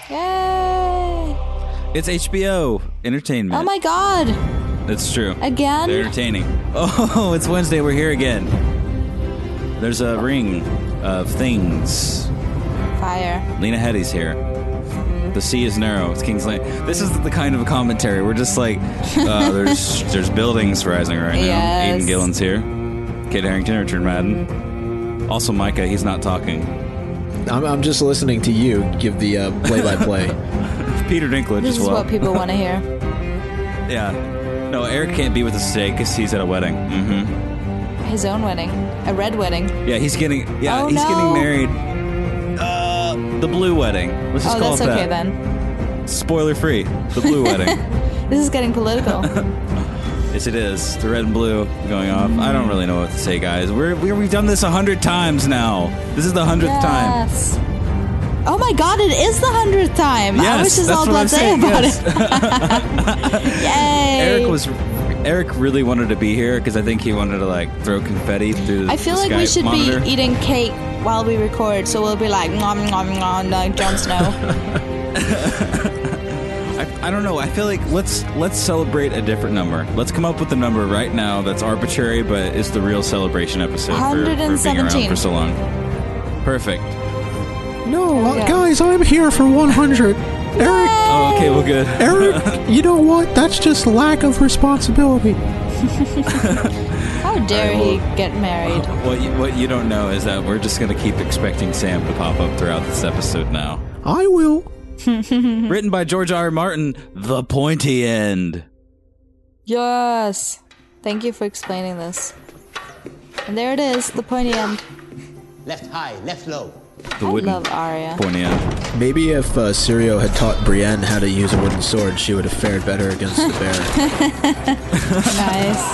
Yay! It's HBO entertainment. Oh my god! That's true. Again? They're entertaining. Oh, it's Wednesday. We're here again. There's a ring of things. Fire. Lena Headey's here. The sea is narrow. It's King's Landing. This is the kind of a commentary. We're just like, there's buildings rising right now. Yes. Aiden Gillen's here. Kate Harington, Richard Madden. Also Micah. He's not talking. I'm just listening to you give the play-by-play. Peter Dinklage This as is well. what people want to hear. Yeah. No, Eric can't be with us today because he's at a wedding. Mm-hmm. His own wedding. A red wedding. Yeah, he's getting. Yeah, Oh, he's no. getting married. The blue wedding. Let's just Oh, call that's it okay that. then. Spoiler free. The blue wedding. This is getting political. Yes, it is. The red and blue going off. I don't really know what to say, guys. We've done this 100 times now. This is the 100th time. Yes. Oh my god, it is the 100th time. Yes, I was just that's all what I'm blasé saying, about yes. it. Yay. Eric really wanted to be here because I think he wanted to like throw confetti through the I feel like Skype we should monitor. be eating cake while we record, so we'll be like, nom, nom, nom, like Jon Snow. I don't know. I feel like let's celebrate a different number. Let's come up with a number right now that's arbitrary, but it's the real celebration episode for being around 117. for so long. Perfect. No, Yeah. guys, I'm here for 100. Eric, Oh, okay, well, good. Eric, you know what? That's just lack of responsibility. How dare he get married? What you don't know is that we're just going to keep expecting Sam to pop up throughout this episode now. I will. Written by George R. R. Martin, The Pointy End. Yes. Thank you for explaining this. And there it is, the pointy end. Left high, left low. The I wooden love Arya. pointy end. Maybe if Sirio had taught Brienne how to use a wooden sword, she would have fared better against the bear. Nice.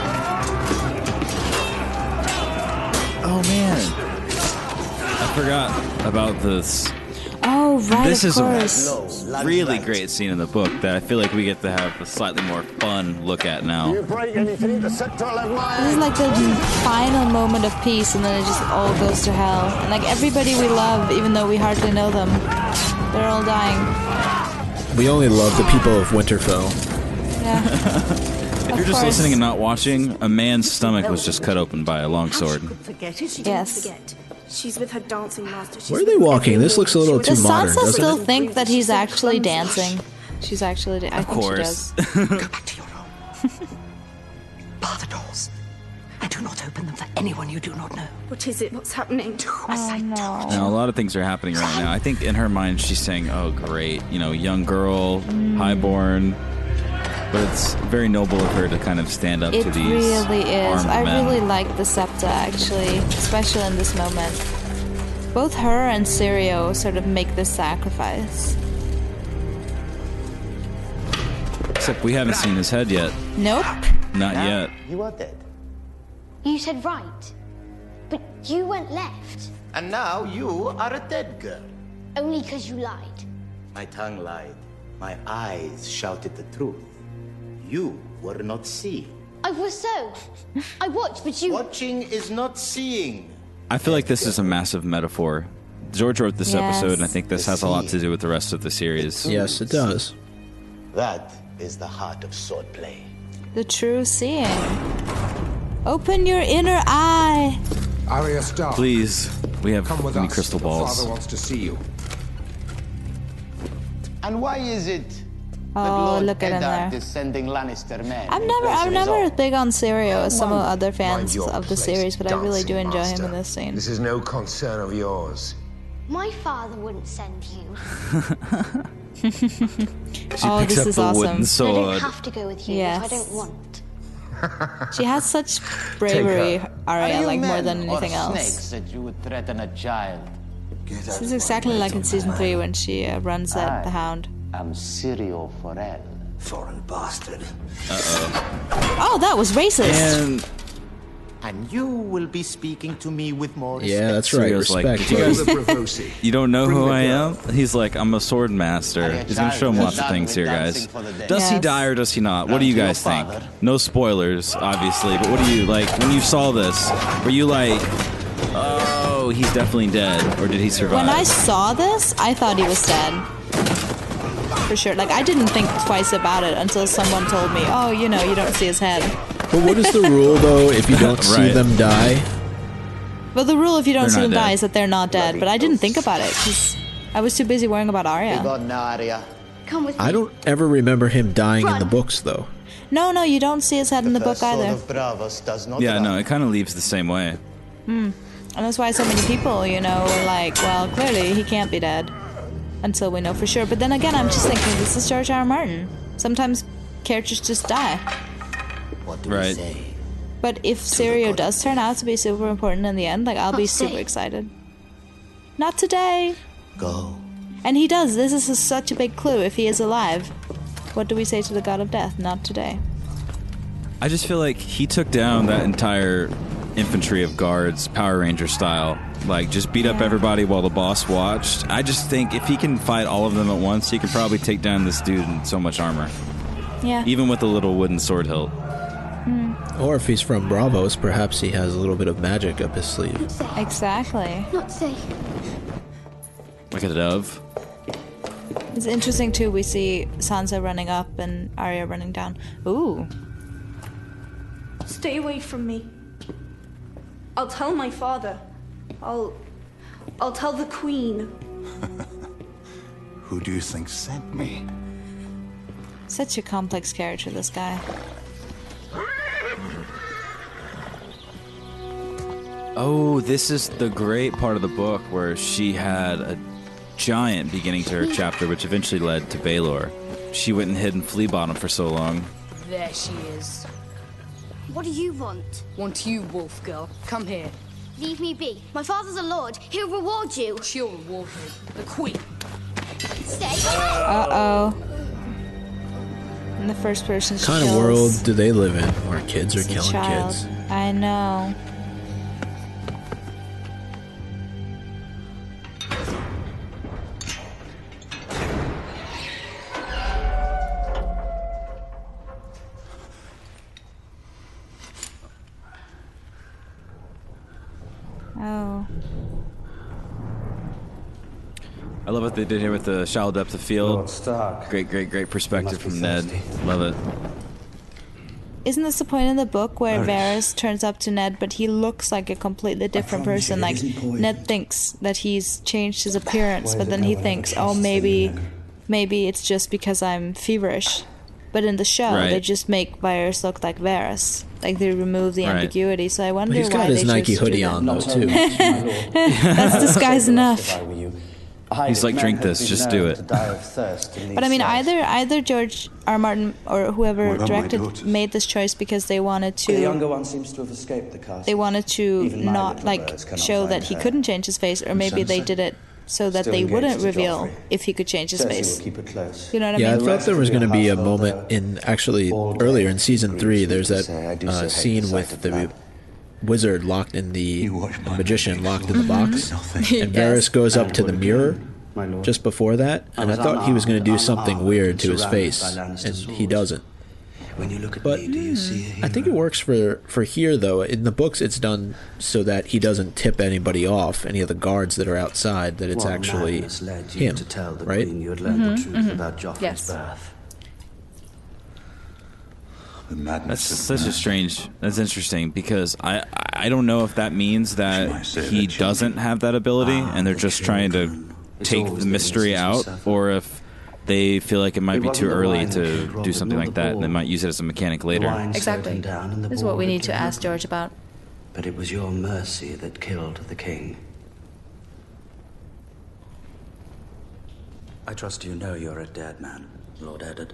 Oh, man. I forgot about this. Oh, right, This of is a course. really great scene in the book that I feel like we get to have a slightly more fun look at now. break anything, the sector of This is like the final moment of peace, and then it just all goes to hell. And like everybody we love, even though we hardly know them, they're all dying. We only love the people of Winterfell. Yeah. If you're just listening and not watching, a man's stomach was just cut open by a long sword. Forget it. She Yes. didn't forget. She's with her dancing master. She's Where are they with walking? This looks a little too Does modern, Sansa doesn't still it? think that he's actually dancing? She's actually. I Of think course. she does. Go back to your room. Bar the doors. And do not open them for anyone you do not know. What is it? What's happening? As Oh I told no. Now, a lot of things are happening right now. I think in her mind, she's saying, oh, great, young girl, highborn. But it's very noble of her to kind of stand up It to these really is. armed I men. really like the Septa, actually, especially in this moment. Both her and Syrio sort of make this sacrifice. Except we haven't seen his head yet. Nope. Not yet. You are dead. You said right, but you went left, And now you are a dead girl. only because you lied. My tongue lied. My eyes shouted the truth. You were not seeing. I was so. I watched, but you... Watching is not seeing. I feel like this is a massive metaphor. George wrote this Yes. episode, and I think this has a lot to do with the rest of the series. Yes, it does. That is the heart of swordplay. The true seeing. Open your inner eye. Arya Stark, Please, we have come with many us. crystal Your balls. father wants to see you. And why is it that Oh, Lord look at him Eddard there. is sending Lannister men? I'm in never place of his as big on Syrio as some of Mind other fans your of the place, series, but I really do dancing enjoy him master. in this scene. This is no concern of yours. My father wouldn't send you. She Oh, picks this up is the awesome. wooden I don't sword. have to go with you Yes. if I don't want. She has such bravery, Are Arya, you like more men than or anything else. snakes that you would threaten a child? This is exactly like in season 3 when she runs at the Hound. I'm Syrio Forel. Foreign bastard. Oh, that was racist. And And you will be speaking to me with more respect. Yeah, that's right. Syrio's like, Respect. "Did you guys- The Pravosi. you don't know Bring who the I girl. am? He's like, I'm a sword master. He's going to show him lots of things here, guys. Does he Yes. die or does he not? What do you guys think? No spoilers, obviously, but what do you, like, when you saw this, were you like, oh, he's definitely dead, or did he survive? When I saw this, I thought he was dead. for sure. Like, I didn't think twice about it until someone told me, oh, you know, you don't see his head. But what is the rule, though, if you don't see Right. them die? Well, the rule if you don't They're see not them die dead. is that they're not dead. But I didn't think about it because I was too busy worrying about Arya. Come with me. I don't ever remember him dying in the books, though. No, you don't see his head in the book either. Yeah, no, it kind of leaves the same way. And that's why so many people, you know, were like, well, clearly he can't be dead until we know for sure. But then again, I'm just thinking, this is George R. R. Martin. Sometimes characters just die. What do Right. we say? But if Sirio does turn out to be super important in the end, like, I'll be Not super today. excited. Not today. Go. And he does. This is such a big clue. If he is alive, what do we say to the god of death? Not today. I just feel like he took down that entire infantry of guards, Power Ranger style. Like, just beat up everybody while the boss watched. I just think if he can fight all of them at once, he could probably take down this dude in so much armor. Yeah. Even with a little wooden sword hilt. Or if he's from Bravos, perhaps he has a little bit of magic up his sleeve. Exactly. Not today. Like a dove. It's interesting too. We see Sansa running up and Arya running down. Ooh. Stay away from me. I'll tell my father. I'll tell the queen. Who do you think sent me? Such a complex character, this guy. Oh, this is the great part of the book where she had a giant beginning to her chapter, which eventually led to Baelor. She went and hid in Flea Bottom for so long. There she is. What do you want? Want you, wolf girl. Come here. Leave me be. My father's a lord. He'll reward you. She'll reward me. The queen. Stay. Uh-oh. In the first person What kind of world do they live in where kids are killing kids? I know. Oh. I love what they did here with the shallow depth of field. Lord Stark. Great perspective from Ned. Love it. Isn't this the point in the book where Varys turns up to Ned, but he looks like a completely different person? Like, Ned thinks that he's changed his appearance, but then he thinks, oh, maybe it's just because I'm feverish. But in the show, Right. they just make Varys look like Varys. Like, they remove the Right. ambiguity, so I wonder But he's why got his they Nike chose to do hoodie that. on, though, too. That's disguise enough. He's like, drink this, just do it. But I mean, either George R. Martin or whoever What about my directed daughters? made this choice because they wanted The younger to one seems to have escaped the castle. they wanted to Even my not little like birds cannot show find that he her. couldn't change his face, or And maybe they Sansa? did it so that Still they engaged wouldn't to reveal Joffrey. if he could change his Cersei face. will keep it close. You know what I Yeah, I mean? thought there was going to be a household, moment though, in actually all day earlier in season grieves 3. me There's to that say I do so hate scene the with sight of the blood. wizard locked in the You watch my magician mistakes, locked in the Lord. box, Nothing. and Varys goes up to the mirror My lord. just before that, and I thought he was going to do something weird to his face, and he doesn't. When you look at But me, do you see a hero? I think it works for here, though. In the books, it's done so that he doesn't tip anybody off, any of the guards that are outside, that it's What actually madness led you him, to tell the right? queen you had learned the truth about Joffrey's Yes. birth. The madness That's of such a man. strange. That's interesting because I don't know if that means She that might say he that she- doesn't have that ability and they're just trying to It's take always the the mystery innocent out, who suffer. or if they feel like it might It be too wasn't the early wine that to killed do Robert, something nor like the that, and they ball. might use it as a mechanic The later. wine slowed Exactly. him down and the This is ball what we that need to killed ask him. George about. But it was your mercy that killed the king. I trust you know you're a dead man, Lord Eddard.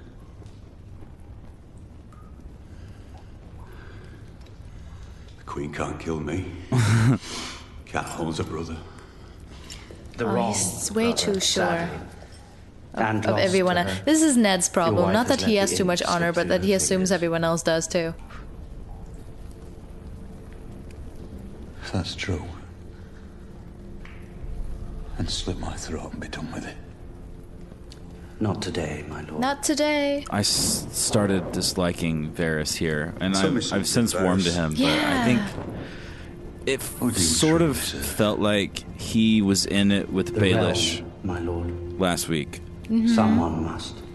The queen can't kill me. Cat holds a brother. The Oh, wrong he's way brother, too sure sadly. And of lost everyone to else. her. This is Ned's Your problem. wife Not has that he let has the too much image honor, slip but through that her he assumes fingers. everyone else does too. That's true. And slit my throat and be done with it. Not today, my lord. Not today. I started disliking Varys here, and Tell me I've something, since warmed to Varys. him. But I think it What do you sort truly of say? felt like he was in it with The Baelish realm, my lord. last week. Someone must.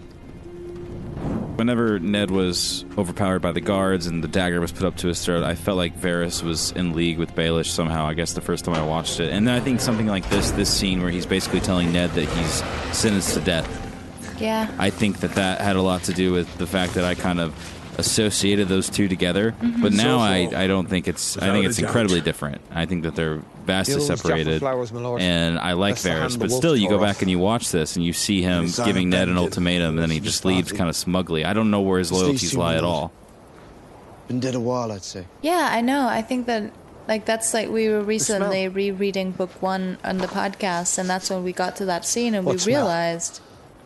whenever Ned was overpowered by the guards and the dagger was put up to his throat, I felt like Varys was in league with Baelish somehow, I guess the first time I watched it. And then I think something like this scene where he's basically telling Ned that he's sentenced to death. Yeah. I think that had a lot to do with the fact that I kind of associated those two together. Mm-hmm. But now I don't think it's... I think it's incredibly different. I think that they're vastly separated. And I like Varys. But still, you go back and you watch this and you see him giving Ned an ultimatum and then he just leaves kind of smugly. I don't know where his loyalties lie at all. Been dead a while, I'd say. Yeah, I know. I think that, like, that's like we were recently rereading book 1 on the podcast, and that's when we got to that scene and we realized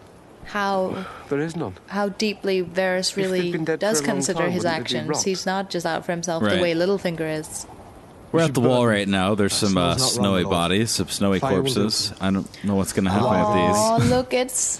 how there is none. How deeply Varys really does consider his actions. He's not just out for himself the way Littlefinger is. We're at the wall right now. There's some snowy bodies, some snowy corpses. I don't know what's going to happen with these. Oh, look, it's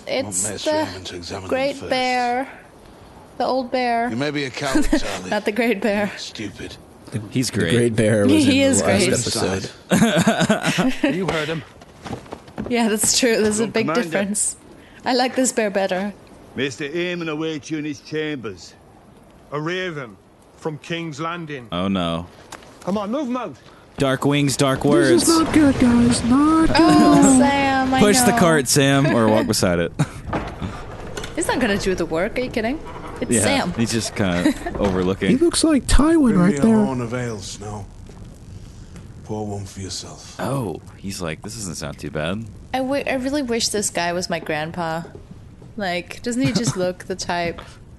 the Great Bear. The old bear. You may be a coward, Charlie. Not the Great Bear. Stupid. He's great. The Great Bear was He in is the last great. episode. You heard him. Yeah, that's true. There's a big difference. I like this bear better. Mr. Aemon awaits you in his chambers. A raven from King's Landing. Oh no. Come on, move him out. Dark wings, dark words. This is not good, guys. Not good. Oh, Sam, I Push know. the cart, Sam, or walk beside it. He's not gonna do the work. Are you kidding? It's Sam. He's just kind of overlooking. He looks like Tywin right A there. horn of ale, Snow. Pour one for yourself. Oh, he's like, this doesn't sound too bad. I really wish this guy was my grandpa. Like, doesn't he just look the type?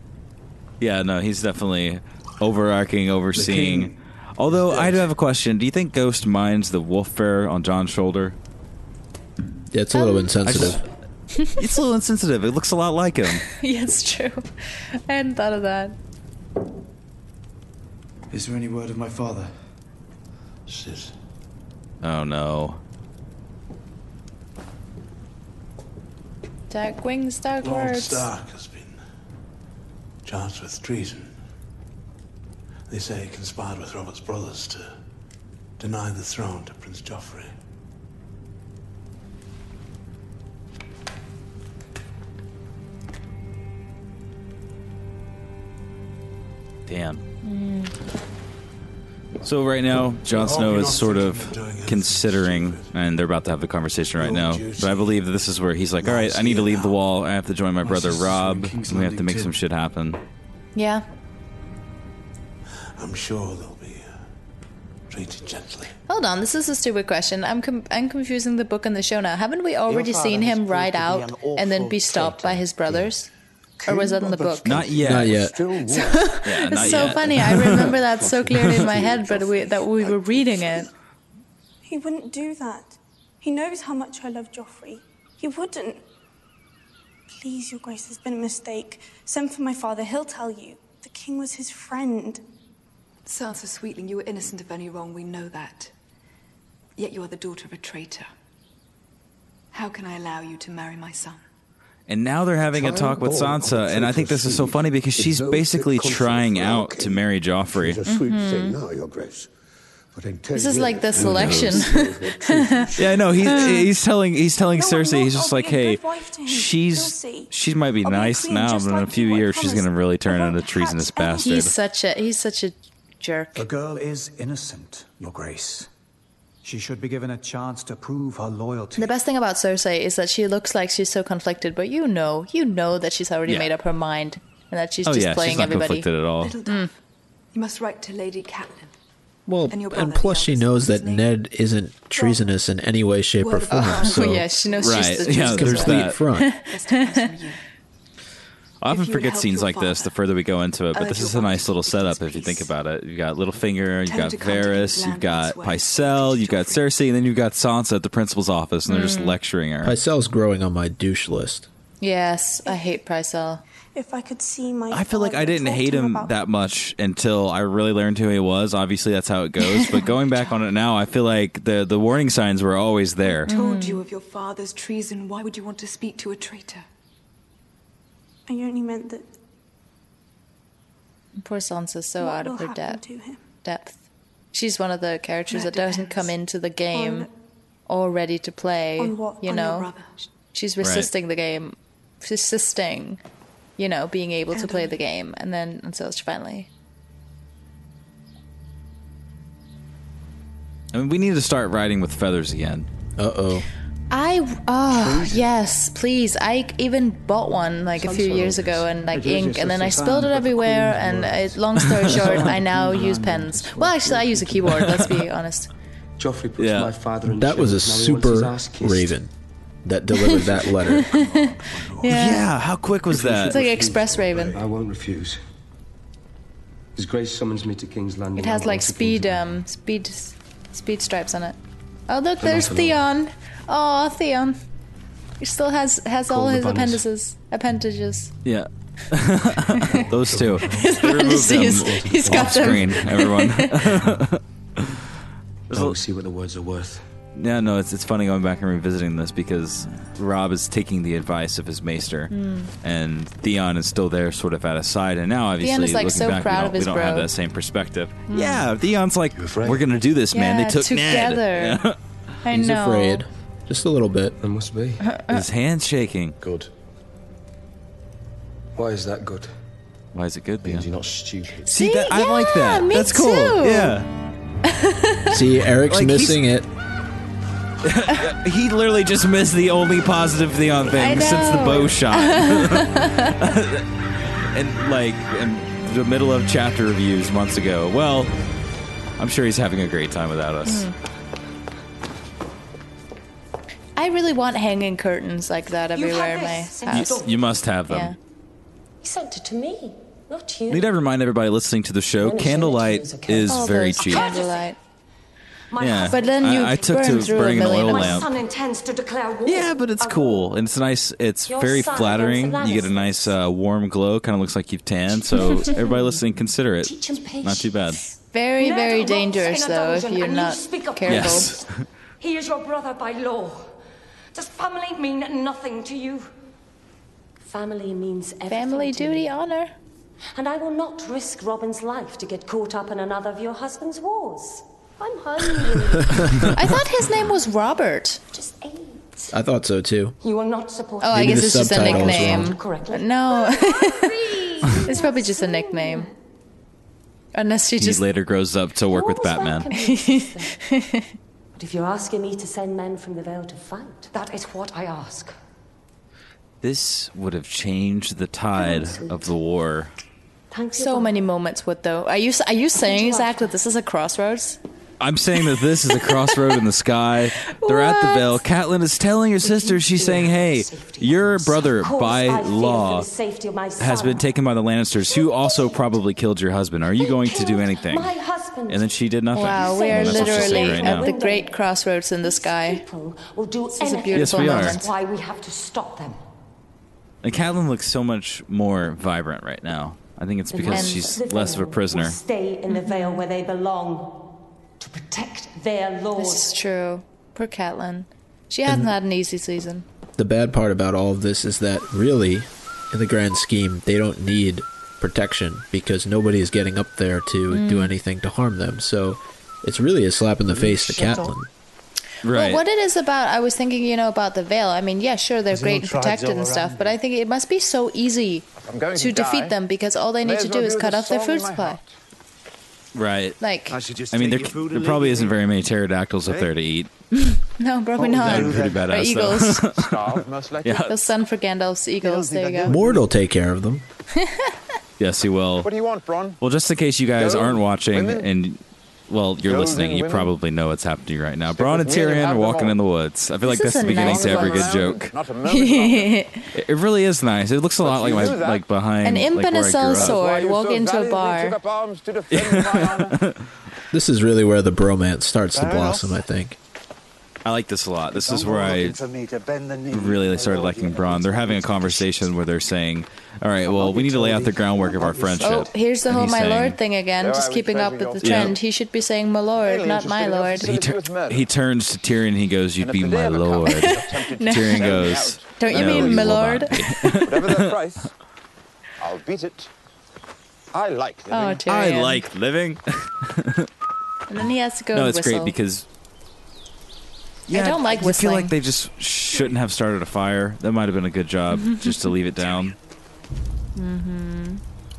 Yeah, no, he's definitely overarching, overseeing. Although, I do have a question. Do you think Ghost minds the wolf fur on Jon's shoulder? Yeah, it's a little insensitive. It's a little insensitive. It looks a lot like him. Yeah, it's true. I hadn't thought of that. Is there any word of my father? Sis. Oh, no. Dark wings, dark Lord words. Stark has been charged with treason. They say he conspired with Robert's brothers to deny the throne to Prince Joffrey. Damn. So right now, Jon Snow is sort of considering, and they're about to have the conversation right now, but I believe that this is where he's like, all right, I need to leave the wall. I have to join my brother Robb, and we have to make some shit happen. Yeah. I'm sure they'll be treated gently. Hold on, this is a stupid question. I'm confusing the book and the show now. Haven't we already seen him ride out and then be stopped by his brothers? Or was that in the book? Not yet. Not yet. It's so funny. I remember that so clearly in my head, but that we were reading it. He wouldn't do that. He knows how much I love Joffrey. He wouldn't. Please, Your Grace, there's been a mistake. Send for my father. He'll tell you. The king was his friend. Sansa Sweetling, you were innocent of any wrong. We know that. Yet you are the daughter of a traitor. How can I allow you to marry my son? And now they're having a talk with Sansa, and I think this is so funny because she's basically trying out to marry Joffrey. It's a sweet thing now, Your Grace. But in 10 This is like the years, selection. Yeah, I know. He's telling Cersei, he's just like, hey, she might be nice now, but in a few years she's going to really turn into a treasonous bastard. He's such a jerk. The girl is innocent, Your Grace. She should be given a chance to prove her loyalty. The best thing about Cersei is that she looks like she's so conflicted, but you know that she's already made up her mind and that she's just playing she's not everybody. conflicted at all. You must write to Lady Catelyn. Well, and plus she knows that Ned isn't treasonous in any way, shape, or form. So yeah, she knows she's the yeah, there's that. Front. I often forget scenes like this the further we go into it, but this is a nice little setup if you think about it. You've got Littlefinger, you've got Varys, you've got Pycelle, you've got Cersei, and then you've got Sansa at the principal's office, and they're just lecturing her. Pycelle's growing on my douche list. Yes, I hate Pycelle. If I could see my I feel like I didn't hate him that much until I really learned who he was. Obviously, that's how it goes. But going back on it now, I feel like the warning signs were always there. Told you of your father's treason. Why would you want to speak to a traitor? I only meant that. Poor Sansa's so out of her to him? depth. She's one of the characters that doesn't come into the game all ready to play. On what? You On know, your brother? she's resisting the game, resisting. you know, being able to play the game, and then until she finally. I mean, we need to start riding with feathers again. Yes, please. I even bought one like a few years ago, and like ink, and then I spilled it everywhere, and long story short, I now use pens. Well, actually, I use a keyboard, let's be honest. Joffrey puts my father in That was a chains, now he wants his super ass kissed. Raven that delivered that letter. Yeah, how quick was that? It's like Express Raven. I won't refuse. His Grace summons me to King's Landing. It has like speed stripes on it. Oh look, there's Theon. Oh, Theon. He still has all his appendages. Yeah. Those two. His They removed them appendices. He's got off them. screen, everyone. I'll see what the words are worth. Yeah, no, it's funny going back and revisiting this because Robb is taking the advice of his maester, and Theon is still there, sort of at his side. And now, obviously, Theon is, like, looking so back, proud of we his don't have bro. that same perspective. Yeah, Theon's like, we're gonna do this, man. Yeah, They took together. Ned. Yeah. I He's know. afraid. Just a little bit. There must be. His hand's shaking. Good. Why is that good? Why is it good? Means you're not stupid. See, that, I like that. me That's cool. too. Yeah. See, Eric's Like, missing it. He literally just missed the only positive Theon thing since the bow shot. And like in the middle of chapter reviews months ago. Well, I'm sure he's having a great time without us. I really want hanging curtains like that everywhere in my house. You must have them. Yeah. He sent it to me, not you. Need to remind everybody listening to the show, candlelight is very cheap. Candlelight. Yeah, But then you I took burn to through bring a an million oil of lamp. My son intends to declare war. Yeah, but it's cool and it's nice. It's Your very son flattering. against the You get a nice warm glow. Kind of looks like you've tanned. So everybody listening, consider it. Not too bad. Very, Ned very rots dangerous in a though if dungeon you're and you not speak up. careful. Yes. He is your brother by law. Does family mean nothing to you? Family means everything. Family to duty, me. honor. And I will not risk Robin's life to get caught up in another of your husband's wars. I'm hungry. I thought his name was Robert. Just ate. I thought so too. You will not support. Oh, I Maybe guess the it's just a subtitle is nickname. wrong. Correctly. No. It's probably just a nickname. Unless she He just later grows up to work with Batman. But if you're asking me to send men from the Vale to fight, that is what I ask. This would have changed the tide of the war. so many moments would though. Are you saying, Zach, that this is a crossroads? I'm saying that this is a crossroad in the sky. They're at the Vale. Catelyn is telling her sister, she's saying, hey, your brother, by law, has been taken by the Lannisters, who also probably killed your husband. Are you going to do anything? And then she did nothing. Wow, we are And that's what she's saying literally right at now. the great crossroads in the sky. Will do This is a anything. beautiful Yes, we are. moment. That's why we have to stop them. And Catelyn looks so much more vibrant right now. I think it's because she's less of a prisoner. Stay in the Vale where they belong. To protect their lord. This is true. Poor Catelyn. She hasn't had an easy season. The bad part about all of this is that really, in the grand scheme, they don't need protection because nobody is getting up there to do anything to harm them. So it's really a slap in the face to Catelyn. Right. Well, what it is about, I was thinking, about the Vale. I mean, yeah, sure, they're great and protected and stuff, but I think it must be so easy to defeat them because all they need to do is cut off their food supply. Right. Like, I mean, there probably isn't very many pterodactyls up there to eat. no, probably not. That'd be pretty badass, Or eagles. though. Yeah. They'll send for Gandalf's eagles. There you go. Mord will take care of them. Yes, he will. What do you want, Bronn? Well, just in case you guys Go, aren't watching women. and, well, you're Go, listening, you women. probably know what's happening right now. Stick Bronn and with me and Tyrion have are them walking all. in the woods. I feel like This that's the is a beginning nice to every good one. joke. Not a moment. It really is nice. It looks a lot like you my do that. like behind An imp like and a where I grew up. sellsword Why you walk so into a valiantly bar. took up arms to defend my honor. This is really where the bromance starts to Fair blossom, enough. I think. I like this a lot. This is where I For me to bend the knee. really started liking Bronn. They're having a conversation where they're saying, all right, well, we need to lay out the groundwork of our friendship. Oh, here's the And whole he's my saying- lord thing again, There just I was keeping up with treasuring the your trend. He should be saying my lord, Really not my lord. interested He turns to Tyrion and he goes, you'd And be if the day my ever comes, lord. I'm tempted to No. Tyrion sell me goes, out. Don't you "No, mean my will lord?" not be." Whatever the price, I'll beat it. I like living. Oh, Tyrion. I like living. And then he has to go No, and it's whistle. great because I don't like I feel whistling. like they just shouldn't have started a fire. That might have been a good job just to leave it down. Mm-hmm.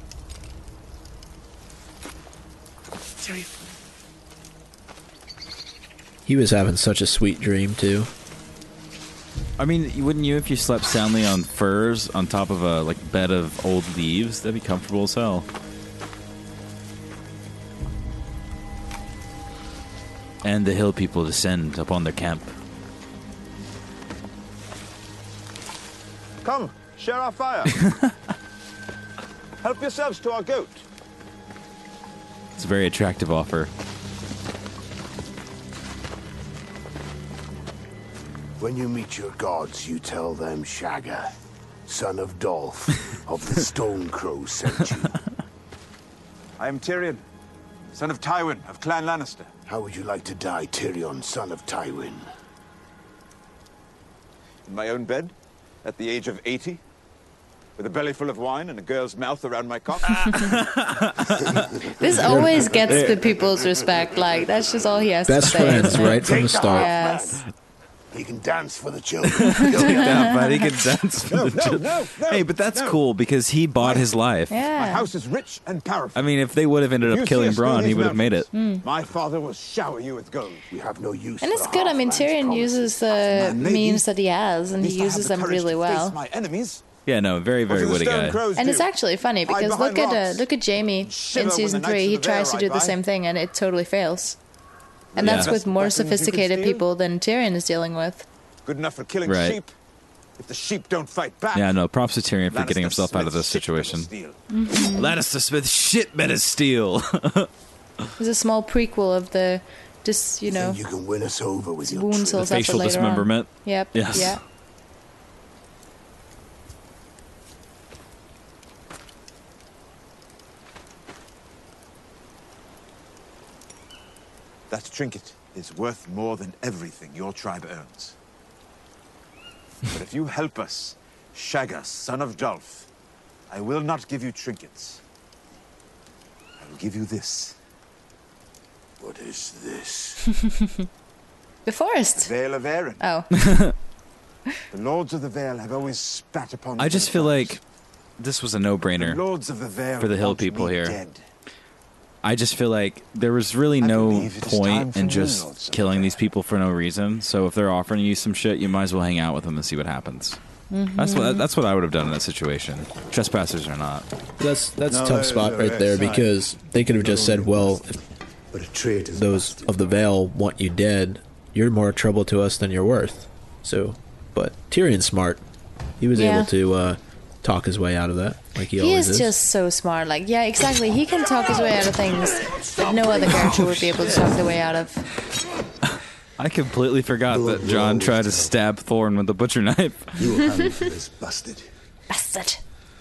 He was having such a sweet dream too. I mean, wouldn't you if you slept soundly on furs on top of a bed of old leaves? That'd be comfortable as hell. And the hill people descend upon their camp. Come, share our fire. Help yourselves to our goat. It's a very attractive offer. When you meet your gods, you tell them Shagga, son of Dolph, of the Stone Crow, sent you. I am Tyrion, son of Tywin of Clan Lannister. How would you like to die, Tyrion, son of Tywin? In my own bed, at the age of 80, with a belly full of wine and a girl's mouth around my cock. This always gets the people's respect. Like, that's just all he has Best to say. friends right from the start. Yes. He can dance for the children. Yeah, but he can dance for the children. No, hey, but that's cool because he bought his life. Yeah. My house is rich and powerful. I mean, if they would have ended You up see killing us through Bronn, he these would have made it. My father will shower you with gold. We have no use And it's for good. I mean, half-man's Tyrion promises. uses the maybe means that he has, and he At least I have uses the them courage really to well. face my enemies. Yeah, no, very, very What do the witty Stone guy. Crows And do? it's actually funny Hide because behind rocks. look at Jaime in Shiver when season the 3. Knights He of the tries to Vale do the ride by. same thing, and it totally fails. And Yeah. that's with more Best weapons you can sophisticated steal? people than Tyrion is dealing with. Good enough for killing Right. sheep. If the sheep don't fight back. Yeah, no, props to Tyrion for getting Lannister himself out of this Smith's shit situation. better steal. Lannister Smith shit better steal. There's a small prequel of the just You can win us over with your wounds trick. he'll suffer facial later dismemberment. On. Yep. Yes. Yeah. That trinket is worth more than everything your tribe earns. But if you help us, Shagga, son of Dolph, I will not give you trinkets. I will give you this. What is this? The forest. The Vale of Arryn. Oh. The Lords of the Vale have always spat upon I just the feel Lords. like this was a The no-brainer Lords of the Vale for the Hill want people me here. dead. I just feel like there was really no believe it is time point for in new just Lords of killing these people for no reason. So if they're offering you some shit, you might as well hang out with them and see what happens. That's what I would have done in that situation. Trespassers or not. That's No, a tough there's spot no right there outside. because they could have just said, well, if But a traitor's those of the Vale want you dead, you're more trouble to us than you're worth. So, but Tyrion's smart. He was Yeah. able to talk his way out of that, like he He always is just so smart. Like, yeah, exactly. He can talk his way out of things that no other character would be able to talk their way out of. I completely forgot that Jon tried to stab Thorne with the butcher knife. You will pay for this, bastard. Bastard.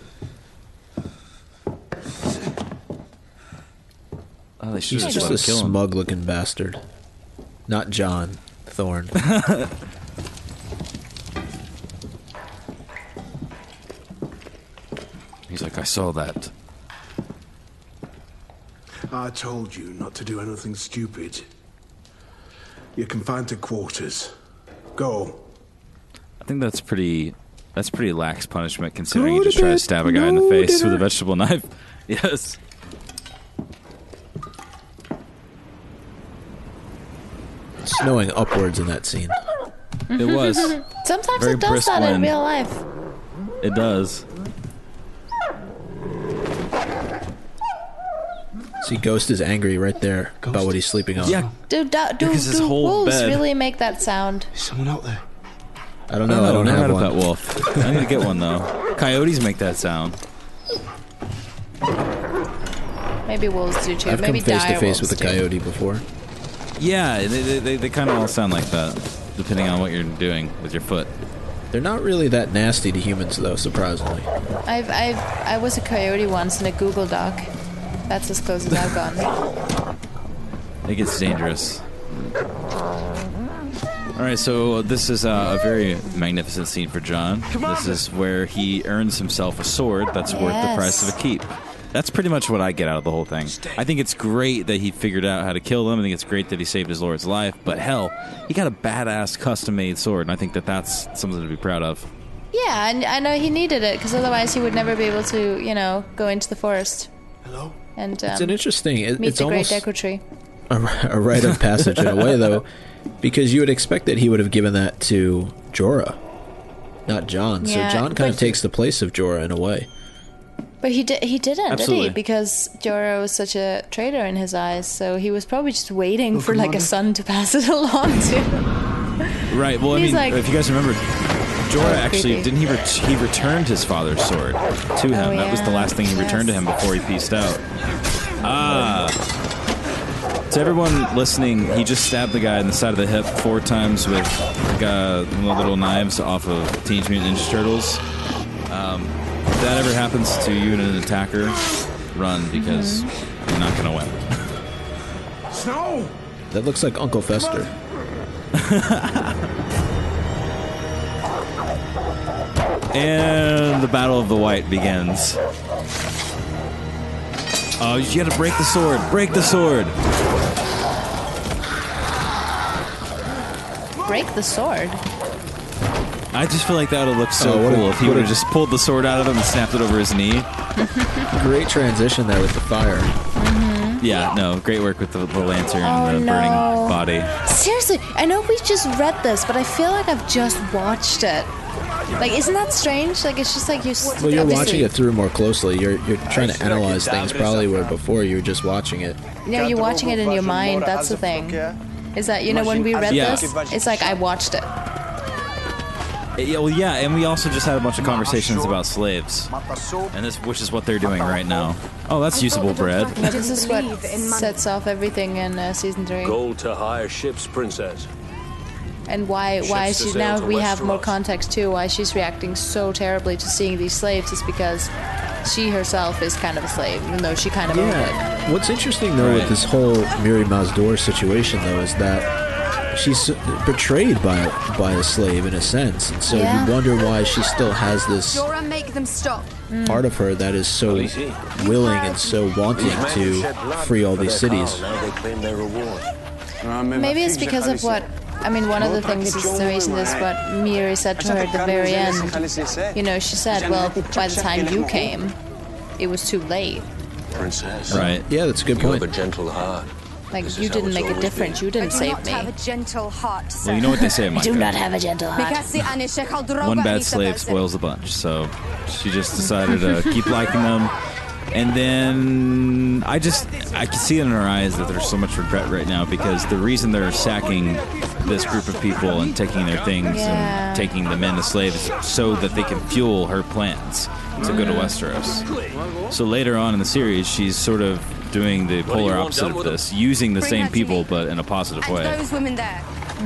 Oh, they should He's have just just a kill him. smug-looking bastard. Not Jon Thorne. He's like, I saw that. I told you not to do anything stupid. You're confined to quarters. Go. I think that's pretty lax punishment considering you just try to stab a guy in the face with a vegetable knife. Yes. It's snowing upwards in that scene. It was. Sometimes Very it does brisk that in wind. real life. It does. See, Ghost is angry right there about what he's sleeping on. Yeah. Do Because his whole wolves bed- really make that sound? Is someone out there? I don't know. I don't never have had a one. pet wolf. I need to get one though. Coyotes make that sound. Maybe wolves do too. I've come Maybe face to dire face with a wolves do. coyote before. Yeah, they kind of all sound like that, depending on what you're doing with your foot. They're not really that nasty to humans, though. Surprisingly. I was a coyote once in a Google Doc. That's as close as I've gone. It gets dangerous. All right, so this is a very magnificent scene for Jon. This is where he earns himself a sword that's worth the price of a keep. That's pretty much what I get out of the whole thing. I think it's great that he figured out how to kill them. I think it's great that he saved his lord's life. But hell, he got a badass custom-made sword, and I think that that's something to be proud of. Yeah, and I know he needed it because otherwise he would never be able to, go into the forest. Hello. And it's an interesting. meet It's the great almost Deku Tree. a rite of passage in a way, though, because you would expect that he would have given that to Jorah, not Jon. Yeah, so Jon kind of but- takes the place of Jorah in a way. But he didn't, did Absolutely. he? Because Jorah was such a traitor in his eyes, so he was probably just waiting for like a son to pass it along to. Right. Well, I He's mean, like- if you guys remember, Jorah actually creepy. didn't he returned his father's sword to him. That was the yeah. last thing he returned to him before he peaced out. To everyone listening, he just stabbed the guy in the side of the hip 4 times with one of the little knives off of Teenage Mutant Ninja Turtles. If that ever happens to you and an attacker, run because you're not going to win. Snow! That looks like Uncle Fester. And the Battle of the White begins. Oh, you gotta break the sword! Break the sword! Break the sword. I just feel like that would have looked so Oh, what a- cool if he what would a- have just pulled the sword out of him and snapped it over his knee. Great transition there with the fire. Yeah, no, great work with the lantern and the no. burning body. Seriously, I know we just read this, but I feel like I've just watched it. Like, isn't that strange? Like, it's just like you. Well, you're obviously- watching it through more closely. You're trying to analyze things probably where before you were just watching it. No, you're watching it in your mind. That's the thing. Is that when we read Yeah. this, it's like I watched it. Yeah, well, yeah, and we also just had a bunch of conversations about slaves, and which is what they're doing right now. Oh, that's usable bread. Yeah, this is what sets off everything in season 3. Gold to hire ships, princess. And why Ships to she's sail now to we have more Westeros. context too. Why she's reacting so terribly to seeing these slaves is because she herself is kind of a slave, even though she kind of owned it. Yeah. What's interesting though with this whole Miri Mazdor situation though is that she's betrayed by a slave in a sense, and so Yeah. you wonder why she still has this Jorah, make them stop. part of her that is so willing and so wanting to free all these cities. Maybe it's because of what. I mean, one of the things is the reason is what Miri said to her at the very end. She said, well, by the time you came, it was too late. Princess. Right. Yeah, that's a good point. You have a gentle heart. Like, This you is how didn't it's make a always difference. You I didn't do save not me. have a gentle heart, sir. Well, you know what they say, I Micah. do not have a gentle heart. One bad slave spoils the bunch, so she just decided to keep liking them. And then I can see it in her eyes that there's so much regret right now because the reason they're sacking this group of people and taking their things Yeah. and taking the men as slaves so that they can fuel her plans to go to Westeros. So later on in the series, she's sort of doing the polar opposite of this, using the Bring same her to people me. but in a positive And way. those women there.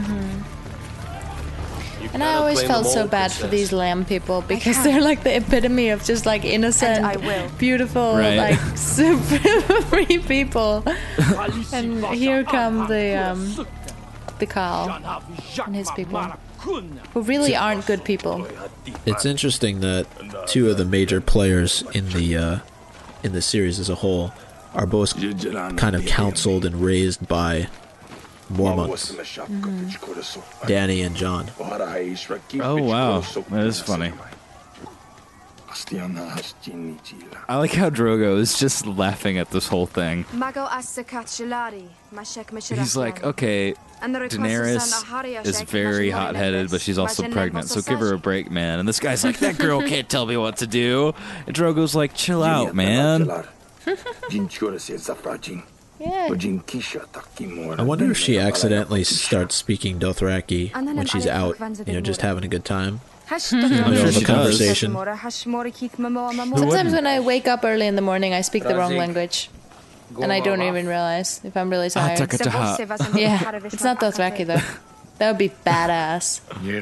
And I always felt so bad for these lamb people because they're like the epitome of just like innocent, beautiful, Right. like super free people. And here come the Khal and his people, who really aren't good people. It's interesting that 2 of the major players in the series as a whole are both kind of counseled and raised by Mormonts, Danny and Jon. Oh, wow. That is funny. I like how Drogo is just laughing at this whole thing. He's like, okay, Daenerys is very hot-headed, but she's also pregnant, so give her a break, man. And this guy's like, that girl can't tell me what to do. And Drogo's like, chill out, man. Yeah. I wonder if she accidentally starts speaking Dothraki when she's out, just having a good time. In the middle of a conversation. Sometimes when I wake up early in the morning, I speak the wrong language. And I don't even realize if I'm really tired. Yeah, it's not Dothraki though. That would be badass.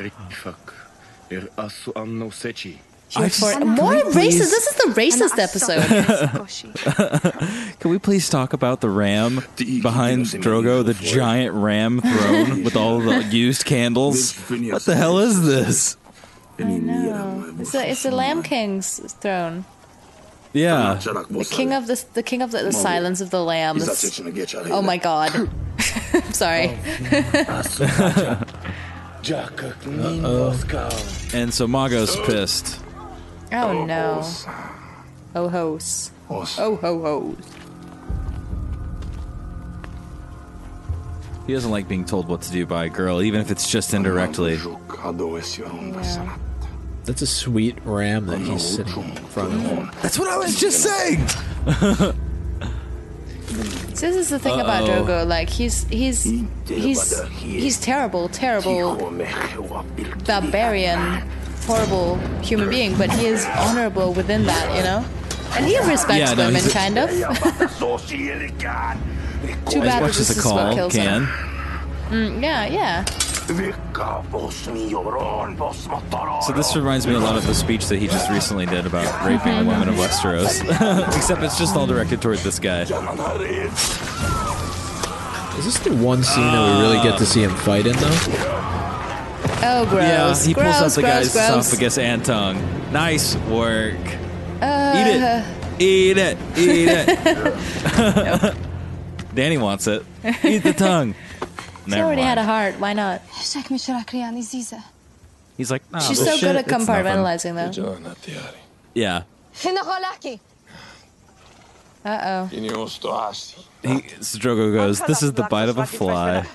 More racist. This is the racist episode. Can we please talk about the ram behind Drogo, the giant ram throne with all the used candles? What the hell is this? I know. It's the Lamb King's throne. Yeah. The king of the silence of the lambs. Oh my god. Sorry. And so Mago's pissed. Oh no. Oh hoes. Oh ho hoes. He doesn't like being told what to do by a girl, even if it's just indirectly. Yeah. That's a sweet ram that he's sitting in front of. That's what I was just saying! So this is the thing about Drogo, like he's terrible barbarian, horrible human being, but he is honorable within that, you know? And he respects women, kind of. Too bad as much this as a is what call kills can. him. Yeah. So this reminds me a lot of the speech that he just recently did about raping the women of Westeros. Except it's just all directed toward this guy. Is this the one scene that we really get to see him fight in, though? Oh, gross. Yeah, he pulls out the guy's gross. esophagus and tongue. Nice work. Eat it. Danny wants it. Eat the tongue. He already had a heart. Why not? He's like, nah, She's so good at compartmentalizing, though. Yeah. Uh-oh. So Drogo goes, this is the bite of a fly.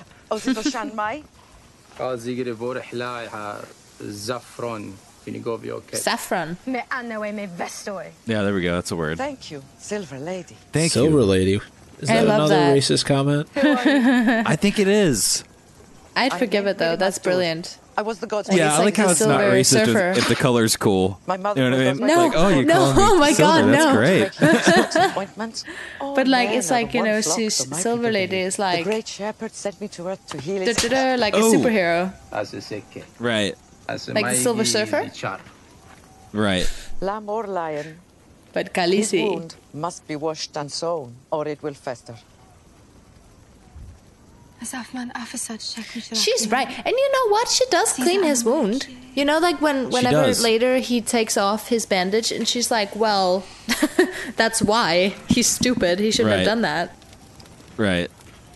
Saffron. Yeah, there we go. That's a word. Thank you, Silver Lady. Thank Silver you. Lady. Is I that love another that. racist comment? I think it is. I'd forgive it, though. That's brilliant. I was the god's Yeah, I like how the it's not silver racist surfer. if the color's cool. My mother You know what I mean? No, like, oh, you're no, calling me oh my silver. God, That's no. great. But like, it's like, you know, Silver Lady is like, the great shepherd sent me to earth to heal like a superhero. Right. Like the Silver Surfer? Right. Lamb or lion, But his Khaleesi. wound must be washed and sewn, or it will fester. She's right. And you know what? She does clean his wound. You know, like whenever does. later he takes off his bandage and she's like, well, that's why. He's stupid. He shouldn't have Right. done that. Right.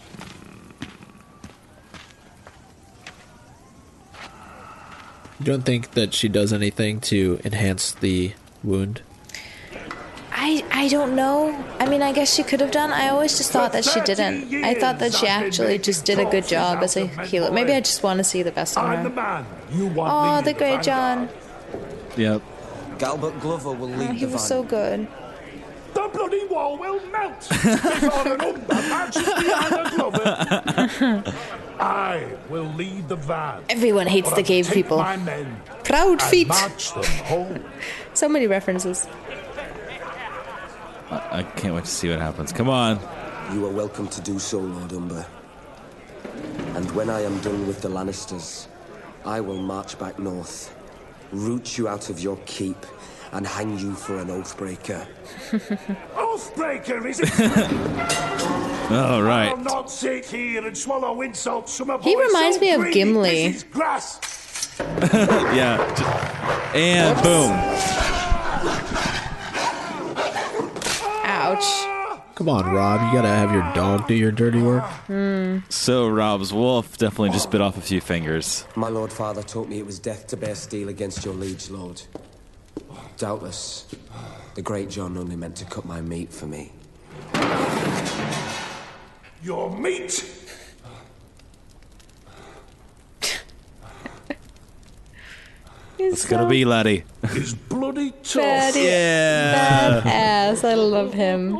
You don't think that she does anything to enhance the wound? I don't know. I mean, I guess she could have done. I always just thought that she didn't. I thought that she actually just did a good job as a healer. Maybe I just want to see the best in her. Oh, the great John. Yep. Galbert Glover will lead He the was van. so good. The bloody wall will melt before an matches behind the Glover. I will lead the van. Everyone hates the cave Take people. my men Proud and feet. march them home. So many references. I can't wait to see what happens. Come on. You are welcome to do so, Lord Umber. And when I am done with the Lannisters, I will march back north, root you out of your keep, and hang you for an oathbreaker. Oathbreaker, is it? All right. I'll not sit here and swallow insults from a He boy reminds so me of greedy Gimli. pisses grass. Yeah. And boom. Ouch. Come on, Rob. You gotta have your dog do your dirty work. So Rob's wolf definitely just bit off a few fingers. My Lord Father taught me it was death to bear steel against your liege lord. Doubtless, the great John only meant to cut my meat for me. Your meat. It's gonna be, laddie. Is bloody tough. Daddy. Yeah. Badass. I love him.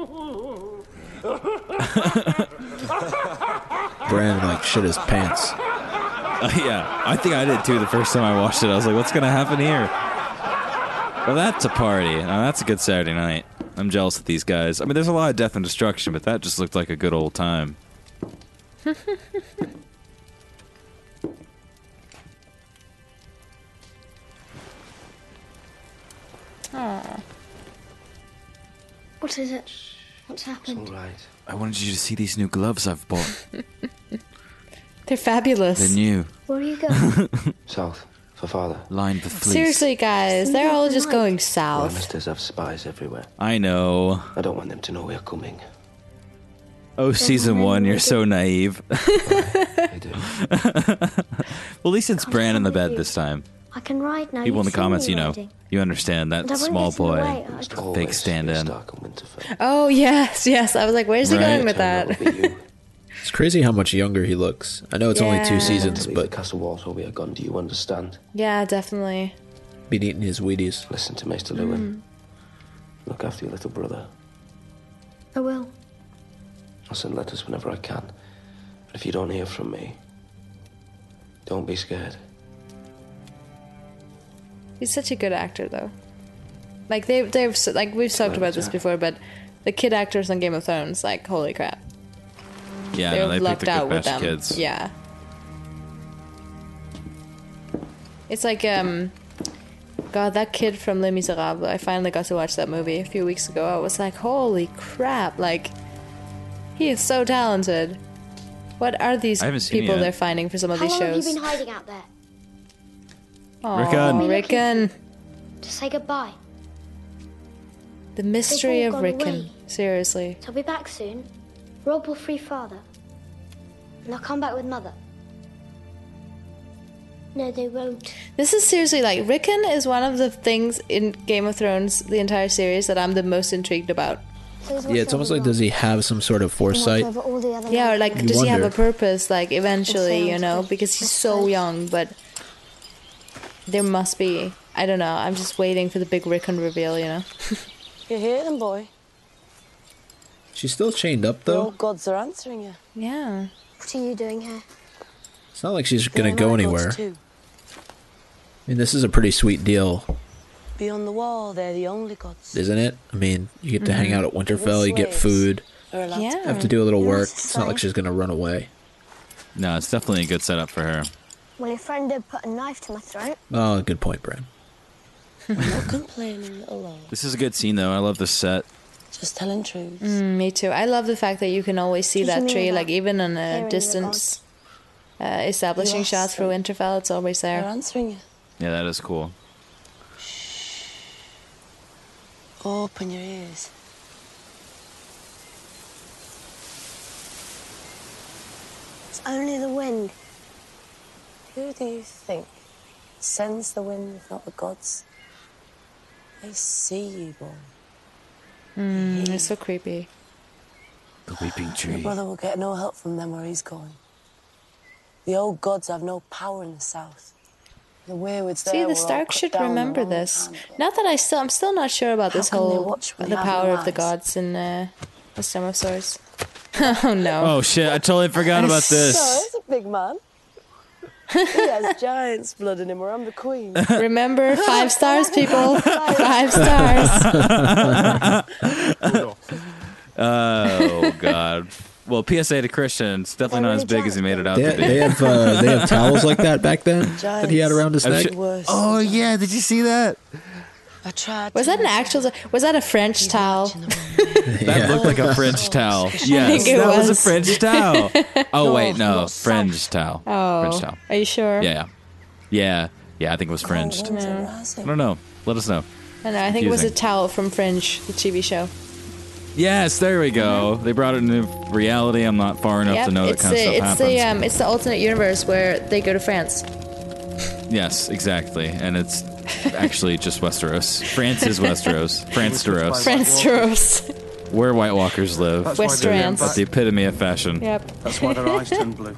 Brandon like shit his pants. Yeah, I think I did too the first time I watched it. I was like, what's gonna happen here? Well, that's a party. Now, that's a good Saturday night. I'm jealous of these guys. I mean, there's a lot of death and destruction, but that just looked like a good old time. Aw. What is it? What's happened? right. I wanted you to see these new gloves I've bought. They're fabulous. They're new. Where are you going? South, for father. Lined with fleece. Seriously, guys, they're all just going south. Lannisters have spies everywhere. I know. I don't want them to know we're coming. Oh, season 1, you're so naive. Well, at least it's Bran in the bed this time. I can ride now. People in the You've seen comments, me you know, riding. you understand that And I won't small get in the boy, way. fake stand-in. Oh, yes. I was like, where's he Right. going with that? It's crazy how much younger he looks. I know it's only 2 Yeah. seasons, The but castle walls will be gone. Do you understand? Yeah, definitely. been eating his Wheaties. Listen to Maester Lewin. Look after your little brother. I will. I'll send letters whenever I can. But if you don't hear from me, don't be scared. He's such a good actor, though. Like they've like we've talked about this before, but the kid actors on Game of Thrones, like holy crap, Yeah, they're no, they picked lucked a out good with batch them. of kids. Yeah, it's like God, that kid from Les Miserables. I finally got to watch that movie a few weeks ago. I was like, holy crap! Like, he is so talented. What are these I haven't seen it people yet. they're finding for some of How these long have shows? you been hiding out there? Rickon. Rickon. To say goodbye. The mystery They've of all gone Rickon. away. Seriously. So I'll be back soon. Rob will free Father. And I'll come back with Mother. No, they won't. This is seriously like Rickon is one of the things in Game of Thrones, the entire series, that I'm the most intrigued about. Yeah, it's almost like, does he have some sort of foresight? Yeah, or like, You does he have a wonder. purpose, like, eventually, you know? Because he's so young, but there must be. I don't know. I'm just waiting for the big Rickon reveal, you know? You hear them, boy? She's still chained up, The though. old gods are answering you. Yeah. What are you doing here? It's not like she's gonna They're go my gods anywhere. too. I mean, this is a pretty sweet deal, Beyond the wall, they're the only gods. isn't it? I mean, you get to hang out at Even Winterfell, you get slaves food, are allowed to Yeah. have to do a little You work. must It's not like say. she's gonna run away. No, it's definitely a good setup for her. Well, your friend did put a knife to my throat. Oh, good point, Bran. Not complaining, little love. This is a good scene, though. I love this set. Just telling truths. Me too. I love the fact that you can always see What do you that mean tree, about like, even in hearing a the distance. Establishing You shots asked for them. Winterfell, it's always They're there. answering you. Yeah, that is cool. Open your ears. It's only the wind. Who do you think sends the wind if not the gods? They see you, boy. It's so creepy. The weeping Your tree. brother will get no help from them where he's going. The old gods have no power in the south. The weirwoods See, there the were all Stark cut should down remember long this. time ago. Not that I'm still not sure about this How can they whole watch when the they have power no of the eyes? gods in the Storm of Swords. Oh no! Oh, shit. I totally forgot about So, this. he's a big man. He has giant's blood in him, or I'm the queen. Remember, 5 stars, people. 5 stars. Oh, God. Well, PSA to Christian. It's definitely not as big as he made it out to be. They have towels like that back then that he had around his I'm neck. sure- Oh, yeah. Did you see that? I tried. Was that an actual? Was that a French towel? That looked like a French towel. Yes, think it that was a was. French towel. Oh, wait, no. Fringe towel. Oh, French towel. are you sure? Yeah, I think it was fringed. I don't know. Let us know. I know. I think it was a Confusing. towel from Fringe, the TV show. Yes, there we go. They brought it into reality. I'm not far enough to know that it's kind of stuff happens. it's the alternate universe where they go to France. Yes, exactly. And it's actually just Westeros. France is Westeros. France-steros. France-steros. Where White Walkers live. That's why they're Westerans. At the epitome of fashion. Yep. That's why their eyes turn blue.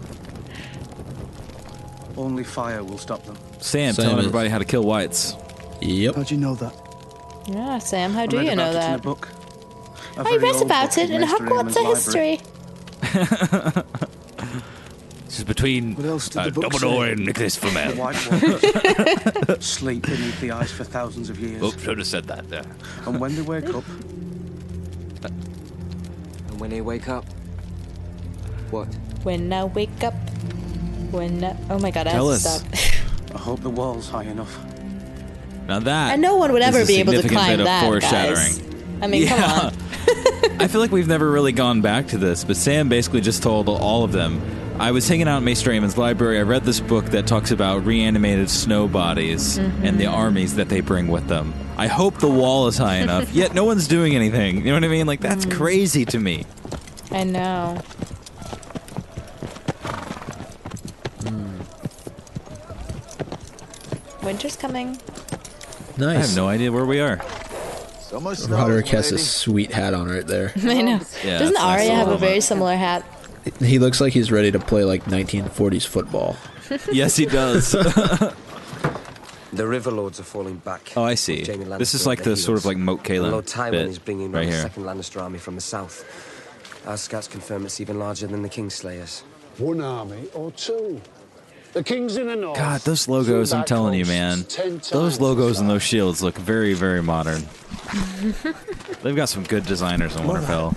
Only fire will stop them. Sam, Sam telling is- everybody how to kill whites. Yep. How'd you know that? Yeah, Sam. How I do read you know about it in a that? book. A I very read old about book it in Maester Hogwarts Aemond's library. history. This is between What else did the book Dumbledore say? and Nicholas The Flamel. White Walkers sleep beneath the ice for thousands of years. Oops, should have said that there. And when they wake up, And when they wake up, what? When I wake up. Oh my god, I Tell have to us. stop. I hope the wall's high enough. Now that And no one would is ever a be able to significant climb bit of that, foreshadowing. guys. I mean, come on. I feel like we've never really gone back to this, but Sam basically just told all of them. I was hanging out in Maester Aemon's library. I read this book that talks about reanimated snow bodies and the armies that they bring with them. I hope the wall is high enough, yet no one's doing anything. You know what I mean? Like, that's crazy to me. I know. Winter's coming. Nice. I have no idea where we are. Roderick has a sweet hat on right there. I know. Yeah, Doesn't it's nice Arya have a little very moment. similar hat? He looks like he's ready to play like 1940s football. Yes, he does. The River Lords are falling back. Oh, I see. Jaime Lannister This is at like their the sort of heels. like Moat Cailin Lord Tywin bit is bringing right round the here. second Lannister army from the south. Our scouts confirm it's even larger than the Kingslayers. One army or two. The king's in the north. God, those logos, I'm telling you, man. Those logos and those shields look very, very modern. They've got some good designers in Winterfell.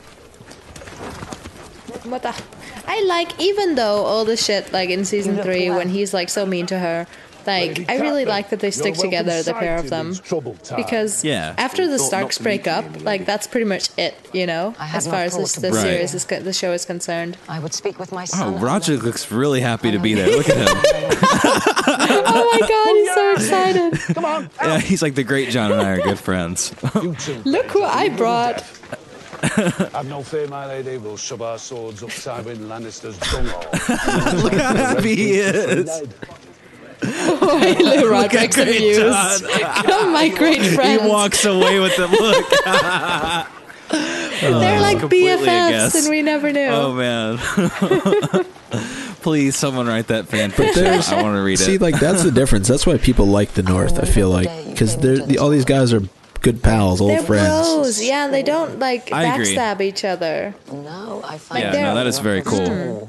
What the? I like, even though all the shit like in season 3 when he's like so mean to her, like I really like that they stick together, the pair of them, because after the Starks break up, like that's pretty much it, you know, as far as the series is the show is concerned. I would speak with my son. Oh, Roger looks really happy to be there. Look at him. Oh my god, he's so excited. Come on. Yeah, he's like the great John and I are good friends. Look who I brought. Have no fear, my lady. We'll shove our swords up Tywin Lannister's bunghole. Look how happy he is. Look, Roderick's amused. Come, my great friends. He walks away with them. Look. They're like completely BFFs, and we never knew. Oh man. Please, someone write that fan But fiction. there's, I want to read see, it. like that's the difference. That's why people like the North. I feel like because all these guys are good pals, old They're friends. bros, yeah, and they don't like I agree. backstab each other. No, I find Like, Yeah, no, that is very cool.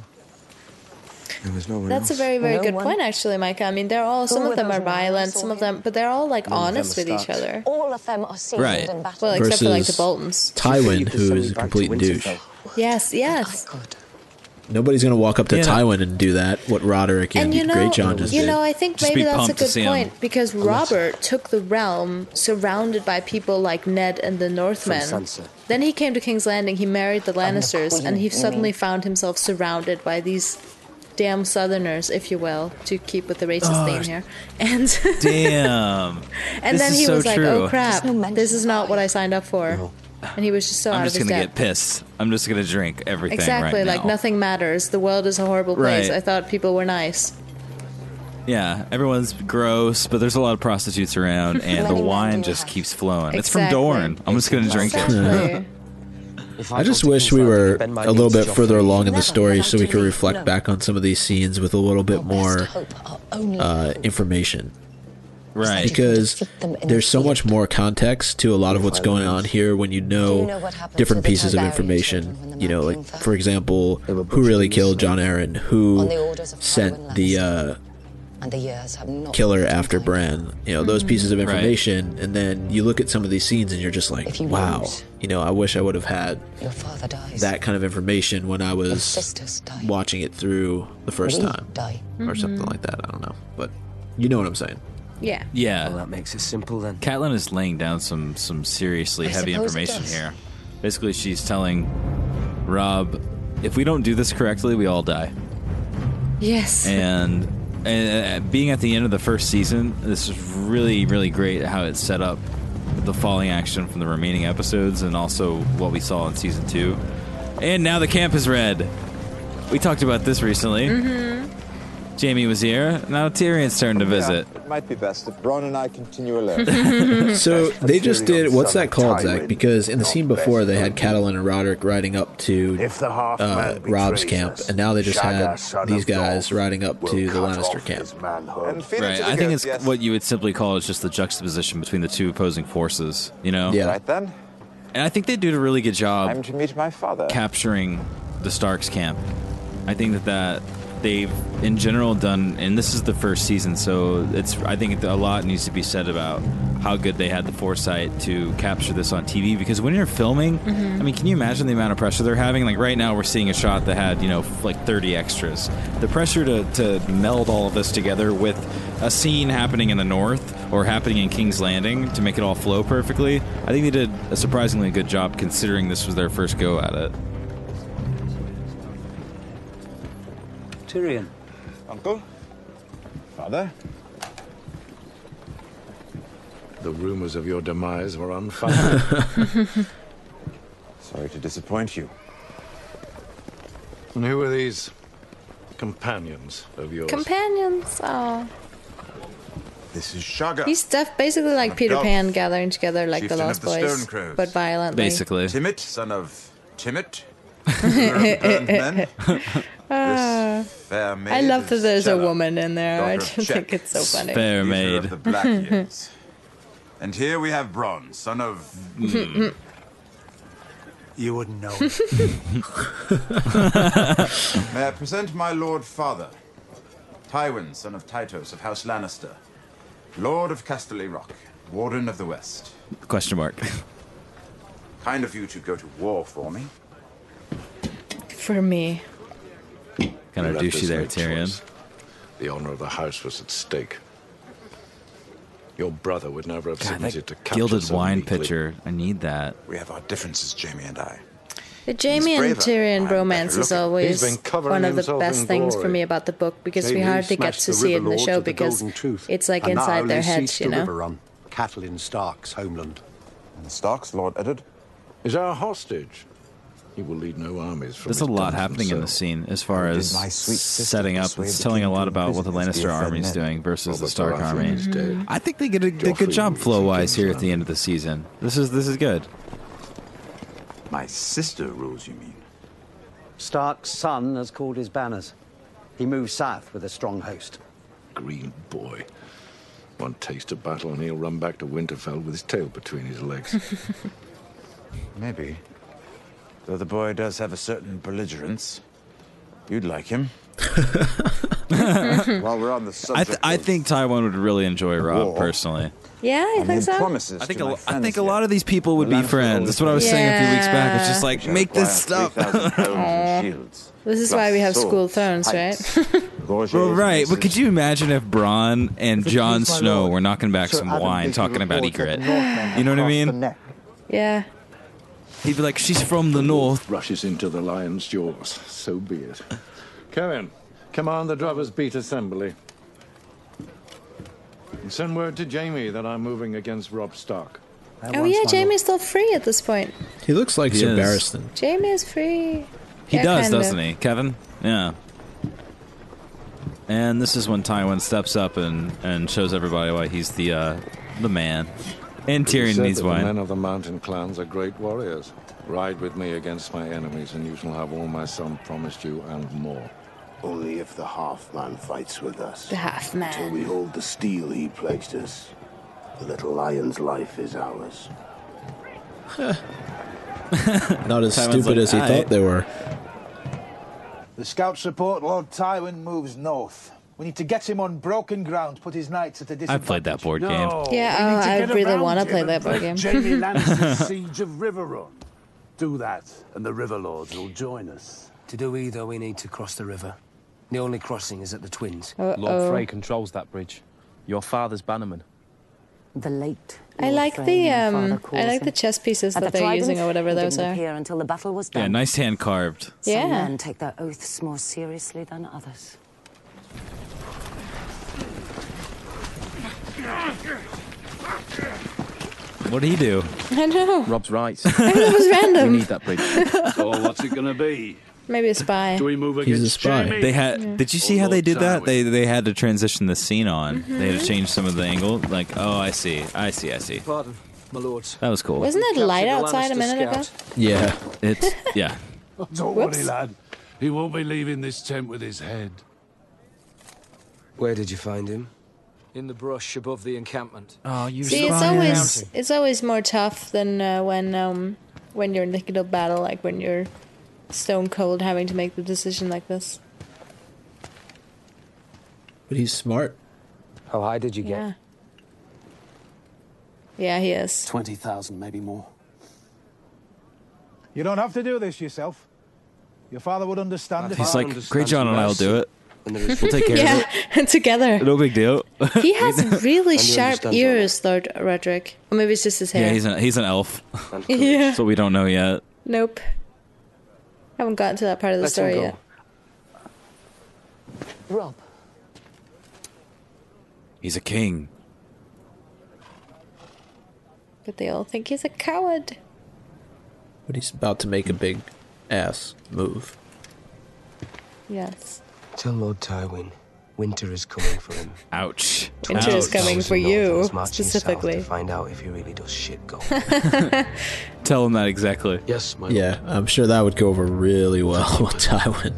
There was nowhere That's a else. very, very No good one- point, actually, Micah. I mean, they're all, some Who of them were are those men I violent, saw some of here? them, but they're all like None of them honest are with each Starks. other. all of them are seasoned Right. in battle. Well, except for like the Versus Boltons. Tywin, who Send is me a back to complete douche. Winterfell. Yes, yes. Good. Nobody's gonna walk up to Yeah. Tywin and do that. What Roderick and, And you know, Great John just did. I think Just maybe be that's a pumped to good see him. point because Robert took the realm surrounded by people like Ned and the Northmen. Sansa. Then he came to King's Landing, he married the Lannisters, Queen, and he you suddenly mean? found himself surrounded by these damn Southerners, if you will, to keep with the racist theme here. And Damn. and This then is he so was like, true. "Oh crap, There's no mention this is of not what Arya. I signed up for." And he was just so I'm out just of his gonna depth. get pissed. I'm just gonna drink everything Exactly, right like now. nothing matters. The world is a horrible place. Right. I thought people were nice. Yeah, everyone's gross, but there's a lot of prostitutes around, and the Many men wine do just have. keeps flowing. It's from Exactly. Dorne. I'm just gonna drink it. Exactly. I just wish we were a little bit further along in the story so we could reflect back on some of these scenes with a little bit more information. Right. Because there's so much more context to a lot of what's going on here when you know different pieces of information. You know, like, for example, who really killed Jon Arryn? Who sent the And the years have not killer after Bran? You know, those pieces of information. And then you look at some of these scenes and you're just like, wow. You know, I wish I would have had Your father dies. that kind of information when I Your was sisters die. watching it through the first We time. die. Or something like that. I don't know. But you know what I'm saying. Yeah. Yeah. Well, that makes it simple then. Catelyn is laying down some seriously heavy suppose it information does. here. Basically, she's telling Robb, if we don't do this correctly, we all die. Yes. And being at the end of the first season, this is really, really great how it's set up the falling action from the remaining episodes and also what we saw in season 2. And now the camp is red. We talked about this recently. Mm-hmm. Jaime was here. Now Tyrion's turn to visit. It might be best if Bronn and I continue alone. So they just did, what's that called, Zach? Because in the scene before, they had Catelyn and Roderick riding up to Robb's camp, and now they just had these guys riding up to the Lannister camp. Right, I think it's what you would simply call is just the juxtaposition between the two opposing forces, you know? Yeah. Right then, And I think they did a really good job time to meet my father. capturing the Starks camp. I think that they've in general done, and this is the first season, so I think a lot needs to be said about how good they had the foresight to capture this on TV, because when you're filming, I mean, can you imagine the amount of pressure they're having? Like right now we're seeing a shot that had, like 30 extras. The pressure to meld all of this together with a scene happening in the north or happening in King's Landing to make it all flow perfectly, I think they did a surprisingly good job considering this was their first go at it. Tyrion. Uncle? Father? The rumors of your demise were unfounded. Sorry to disappoint you. And who are these companions of yours? Companions. Oh. This is Shagga. He's basically like Peter Pan gathering together like the Lost Boys, but violently. Basically. Timit, son of Timit. Men. This fair maid I love that there's Shella, a woman in there. I daughter just of think Czech. it's so funny. Fair Leader maid. of the Black Years. And here we have Bronn, son of... You wouldn't know. May I present my lord father, Tywin, son of Tytos of House Lannister, Lord of Casterly Rock, Warden of the West. Question mark. Kind of you to go to war for me. For me. Kind of You left douchey us there, no Tyrion. choice. The honor of the house was at stake. Your brother would never have God, submitted to that capture gilded so wine meekly. pitcher. I need that. We have our differences, Jaime and I. The Jaime and Tyrion romance is always He's been covering one of the himself best in things for glory. me about the book, because we Jaime hardly get smashed to the see it in River the Lord show to the because Golden Tooth, it's like and now inside their lays heads, siege you to know? River Run, Catelyn Stark's homeland. And the Starks, Lord Eddard? Is our hostage. He will lead no armies from There's his a lot guns happening in the themselves. scene as far Did as my sweet sister setting up. persuade It's the telling king a lot to about what the imprison his Lannister dear friend army's Ned? doing versus the Robert Stark Baratheon army. is dead. I think they did a good Joffrey job is flow-wise in here at King's the end of the season. This is good. My sister rules, you mean? Stark's son has called his banners. He moves south with a strong host. Green boy. One taste of battle and he'll run back to Winterfell with his tail between his legs. Maybe. Though the boy does have a certain belligerence. You'd like him. While we're on the subject I think Tywin would really enjoy Rob war. personally. Yeah, I think so. Promises I think to my I friends think a here. lot of these people would be friends. That's what I was saying a few weeks back. It's just like Shall make this acquire stuff. 3,000 helms Aw. and shields, This is plus why we have swords, School of Thrones, right? pikes, gorgets, Well, right, but maces. could you imagine if Bronn and Jon please, my Snow lord, were knocking back Sir some Adam wine, Bigby talking about reports that Ygritte? the Northmen You know what I have crossed the mean? neck. Yeah. He'd be like, "She's from the north." Rushes into the lion's jaws. So be it. Kevin, command the Drovers Beat Assembly. And send word to Jaime that I'm moving against Robb Stark. Oh yeah, Jaime's still free at this point. He looks like He Sir is. Barristan. Jaime is free. He Yeah, does, kinda. doesn't he, Kevin? Yeah. And this is when Tywin steps up and shows everybody why he's the man. And It is Tyrion said needs that the wine. men of the mountain clans are great warriors. Ride with me against my enemies, and you shall have all my son promised you and more. Only if the half-man fights with us. The half-man. Till we hold the steel he pledged us. The little lion's life is ours. Not as Tywin's stupid like, as he "Aye." thought they were. The scouts report Lord Tywin moves north. We need to get him on broken ground, put his knights at a I disadvantage. played that board game. Yeah, we need to I get really around want to him play and that board break game. Jaime Lannister's siege of River Run. Do that, and the River Lords will join us. To do either, we need to cross the river. The only crossing is at the Twins. Uh-oh. Frey controls that bridge. Your father's bannerman. The late. I Lord like Frey, the my father calls I like him. the chess pieces At that the they're using Trident, or whatever he those didn't are. appear until the battle was done. Yeah, nice hand carved. Some Yeah. men take their oaths more seriously than others. What did he do? I know. Rob's right. I mean, it was random. We need that bridge. So what's it gonna be? Maybe a spy. Do we move He's a against spy. Jaime? They had. Yeah. Did you see how they did that? They had to transition the scene on. They had to change some of the angle. Like, oh, I see. Pardon, my lords. That was cool. Wasn't it light Captured the outside a Lannister minute ago? scout. Yeah. It's yeah. Don't Whoops. worry, lad. He won't be leaving this tent with his head. Where did you find him? In the brush above the encampment. Oh, you See, it's always more tough than when you're in the heat of battle, like when you're stone cold having to make the decision like this. But he's smart. How high did you Yeah. Yeah, he is. 20,000, maybe more. You don't have to do this yourself. Your father would understand if He's I like, great, John, and I'll do it. We'll take care of Yeah, together. it. No big deal. He has really And he sharp understands ears, Lord Roderick. Or maybe it's just his hair. Yeah, he's an elf. Yeah. So we don't know yet. Nope. Haven't gotten to that part of the Let him story go. yet. Rob, He's a king. But they all think he's a coward. But he's about to make a big ass move. Yes. Tell Lord Tywin, winter is coming for him. Ouch. Winter is coming for you, specifically. To find out if he really does shit go. Tell him that exactly. Yes, my Yeah, I'm sure that would go over really well with Tywin.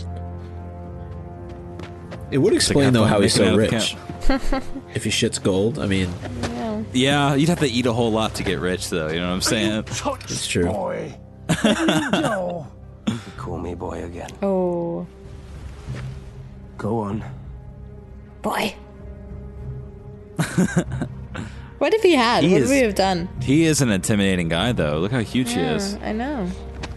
It would explain, though, how he's so rich. If he shits gold, I mean... Yeah, you'd have to eat a whole lot to get rich, though, you know what I'm saying? It's true. Boy. No. You call me boy again. Oh. Go on. Boy. What if he had? What would we have done? He is an intimidating guy, though. Look how huge he is. I know.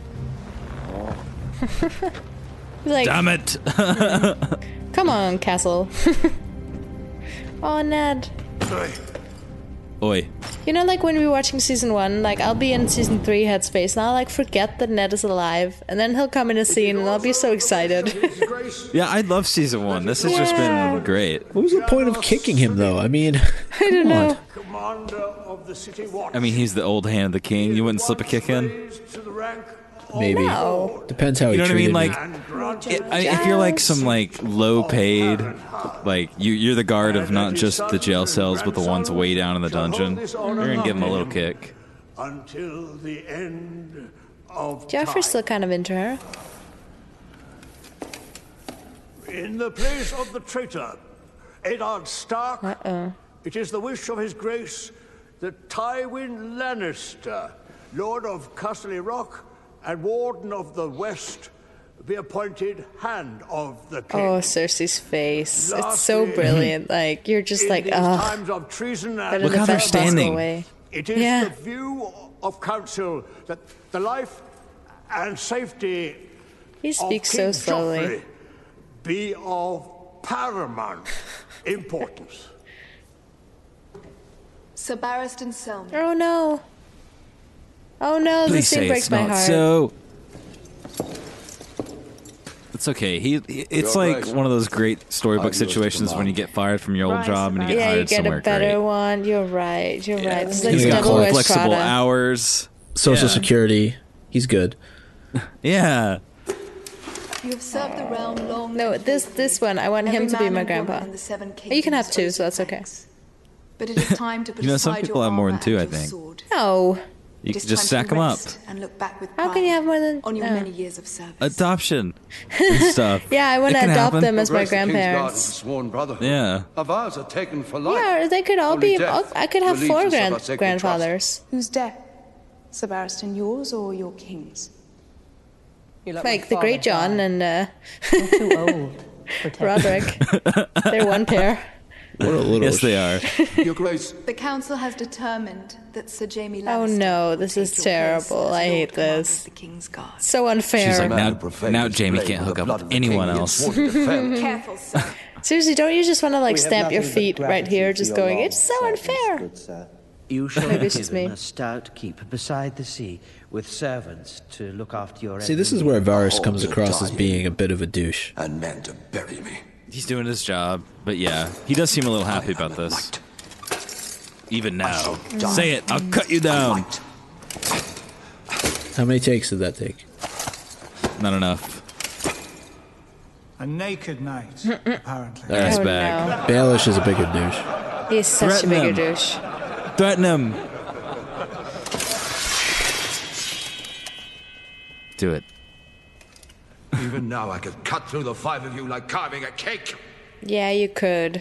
He's like, damn it! Come on, Castle. Oh, Ned. Oi. You know, like when we were watching season 1, like I'll be in season 3 headspace and I'll like forget that Ned is alive, and then he'll come in a scene and I'll be so excited. Yeah, I love season 1. This has just been great. What was the point of kicking him, though? I mean, I don't know. I mean, he's the old hand of the king. You wouldn't slip a kick in? Maybe. No. Depends how You he know what I treated mean? me. Like, if you're like some like low paid, like you're the guard of not just the jail cells, but the ones way down in the dungeon, you're gonna give him a little kick. Until the end of Joffrey's still kind of into her. In the place of the traitor, Eddard Stark, it is the wish of his grace that Tywin Lannister, Lord of Casterly Rock and Warden of the West, be appointed Hand of the King. Oh, Cersei's face. It's so brilliant. Like, you're just like, oh. Times of treason and Look how they're standing. It is the view of council that the life and safety He speaks of King so slowly. Joffrey be of paramount importance. Sir Barristan Selmy. Oh no. Oh no, Please this say thing breaks it's my not heart. so. It's okay. It's You're like right. one of those great storybook I'm yours to situations when you get fired from your old Right, job and you get yeah, you hired get somewhere a better great. one. You're right. You're right. This is like He's got Devil Wears flexible Prada. hours. Social Security. He's good. Yeah. You have served the realm long. No, this one, I want him Every to be man my and woman grandpa. in the Seven Oh, you can have Kingdoms 2, so that's okay. But it is time to put You know, some aside people your have more than armor 2, I and your think. sword. No. You It can is just time to stack them up. rest and look back with How can you have more than... on your no. many years of service. Adoption and stuff. Yeah, I want It to can adopt happen. them as my Grace the King's Guard is a grandparents. sworn brotherhood. Yeah. Our vows are taken for life. Yeah, they could all Only be... death I could have relieves 4 us of our sacred grandfathers. Whose death? Sir Barristan, yours or your king's? Like the Great John and too old for Roderick. They're one pair. What a little Yes, they are. Your Grace. The council has determined that Sir Jaime Oh Lannister no, will this take is your place terrible. as I Lord hate Commander this. of the King's Guard. So unfair. She's like, Man who now profanes Jamie blade can't with hook the up blood with of the anyone king he else. has sworn to defend. Careful, sir. Seriously, don't you just want to like We have stamp your nothing but feet right here, gratitude just for your going, long it's so service, unfair. good sir. You shall Maybe be it's just given me. a stout keep beside the sea, with servants to look after your. See, this is where Varys comes across as being a bit of a douche. And men to bury me. He's doing his job, but yeah, he does seem a little happy about this. Even now. Say it, I'll cut you down. How many takes did that take? Not enough. A naked knight, apparently. There's Oh, back. Baelish is a bigger douche. He's such Threaten a bigger him. douche. Threaten him. Do it. Even now I could cut through the 5 of you like carving a cake. Yeah, you could.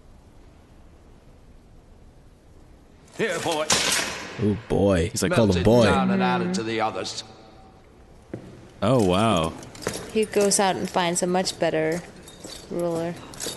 Here, boy. Oh boy. He's like, called Melt him it boy. down and add it to the others. Oh, wow. He goes out and finds a much better ruler.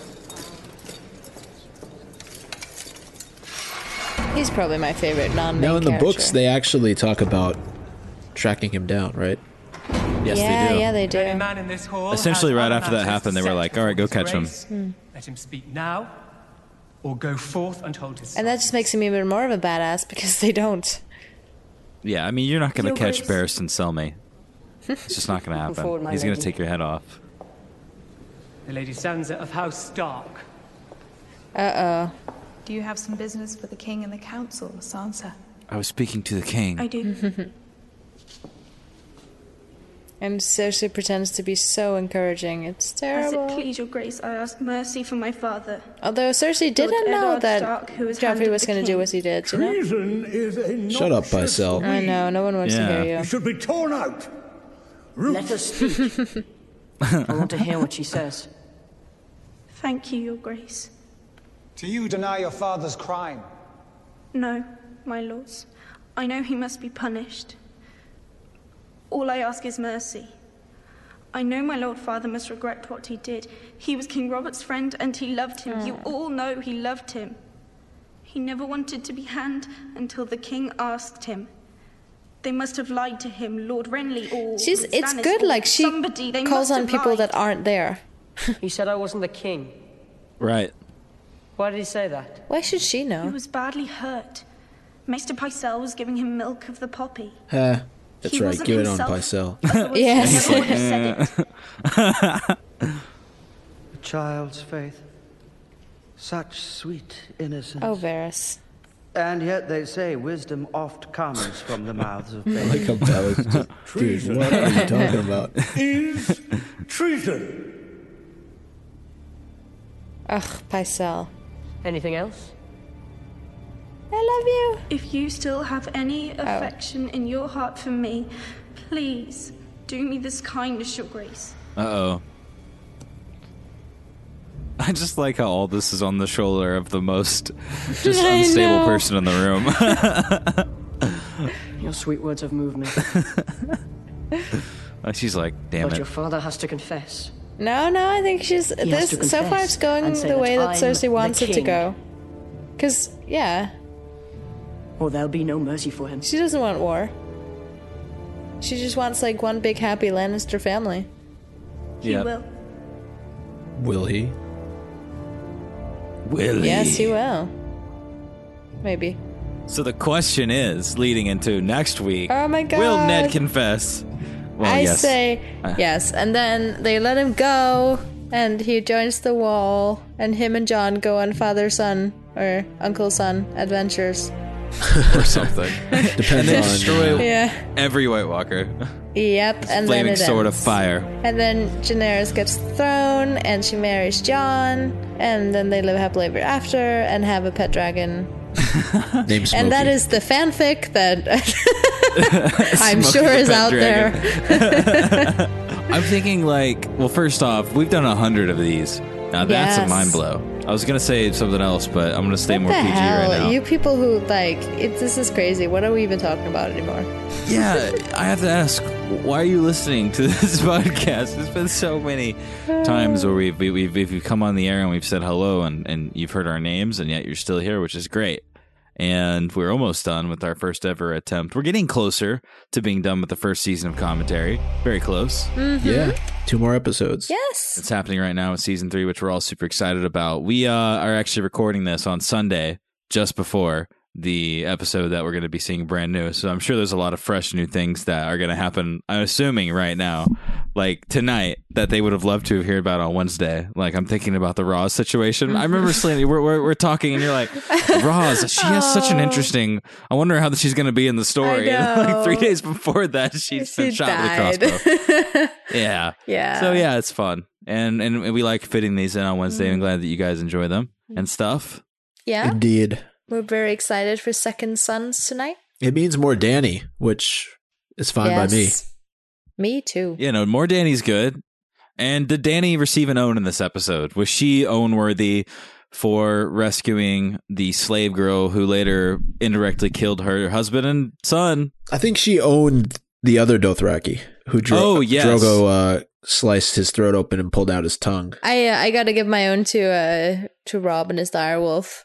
He's probably my favorite non-main Now in the character. books, they actually talk about tracking him down, right? Yes, yeah, they do. yeah, they do. Any man in this hall Essentially, has right other after that matters happened, they to were set like, all right, go before catch him. his grace. Let him speak now, or go forth and hold his And that just makes him even more of a badass because they don't. Yeah, I mean, you're not going Your to catch Grace. Barristan Selmy. It's just not going to forward, happen. my He's going to lady. take your head off. The Lady Sansa of House Stark. Uh-oh. Do you have some business for the king and the council, Sansa? I was speaking to the king. I do. And Cersei pretends to be so encouraging. It's As terrible. it please your grace, I ask mercy for my father. Although Cersei didn't Lord know Eddard that Stark, who is Joffrey Hand of was the going to do King. what he did, you know? Treason is a Shut up, Pycelle. I know, no one wants to hear you. It should be torn out. Let her speak. I want to hear what she says. Thank you, your grace. Do you deny your father's crime? No, my lords. I know he must be punished. All I ask is mercy. I know my lord father must regret what he did. He was King Robert's friend and he loved him. You all know he loved him. He never wanted to be hanged until the king asked him. They must have lied to him, Lord Renly or It's Stannis good, or like, she somebody. They calls must on have people lied. that aren't there. He said I wasn't the king. Right. Why did he say that? Why should she know? He was badly hurt. Maester Pycelle was giving him milk of the poppy. That's He right. wasn't Give it on himself. Pycelle. Otherwise Yes. he never would have said it. A child's faith. Such sweet innocence. Oh, Varys. And yet they say wisdom oft comes from the mouths of I babes. like how Bella's just, dude, what are you talking about? Is treason. Ugh, Pycelle. Anything else? I love you. If you still have any affection in your heart for me, please do me this kindness, your grace. Uh-oh. I just like how all this is on the shoulder of the most just I unstable know. person in the room. Your sweet words have moved me. She's like, damn But it. your father has to confess. No, I think she's He has this to so far confess it's going and say the that way that I'm Cersei the wants it to king. go. Cause yeah, Or there'll be no mercy for him. she doesn't want war. She just wants like one big happy Lannister family. He Yep. will. Will he? Will he? Yes, he will. Maybe. So the question is, leading into next week, Oh my god. will Ned confess? Well, I yes. say yes, and then they let him go, and he joins the wall, and him and Jon go on father-son or uncle-son adventures. or something. Depends and they on destroy Yeah. every White Walker. Yep, and then Flaming it sword of ends. fire. And then Daenerys gets the throne, and she marries Jon, and then they live happily ever after and have a pet dragon. Named Smokey. And that is the fanfic that I'm Smokey sure the is pet out dragon. there. I'm thinking like, well, first off, we've done 100 of these. Now that's a Yes. mind blow. I was gonna say something else, but I'm gonna stay more What the PG hell? right now. You people who like this is crazy. What are we even talking about anymore? Yeah, I have to ask, why are you listening to this podcast? There's been so many times where we've come on the air and we've said hello and you've heard our names and yet you're still here, which is great. And we're almost done with our first ever attempt. We're getting closer to being done with the first season of commentary. Very close. Mm-hmm. Yeah, 2 more episodes. Yes. It's happening right now with season 3, which we're all super excited about. We are actually recording this on Sunday, just before the episode that we're going to be seeing brand new. So I'm sure there's a lot of fresh new things that are going to happen. I'm assuming right now, like tonight, that they would have loved to have heard about on Wednesday. Like I'm thinking about the Roz situation. I remember Slaney, we're talking and you're like, Roz, she has such an interesting, I wonder how she's going to be in the story. And like 3 days before that, she's been shot with a crossbow. Yeah. Yeah. So yeah, it's fun. And we like fitting these in on Wednesday. I'm glad that you guys enjoy them and stuff. Yeah. Indeed. We're very excited for Second Sons tonight. It means more Danny, which is fine by me. Me too. You know, more Danny's good. And did Danny receive an own in this episode? Was she own worthy for rescuing the slave girl who later indirectly killed her husband and son? I think she owned the other Dothraki who Drogo sliced his throat open and pulled out his tongue. I got to give my own to Rob and his direwolf,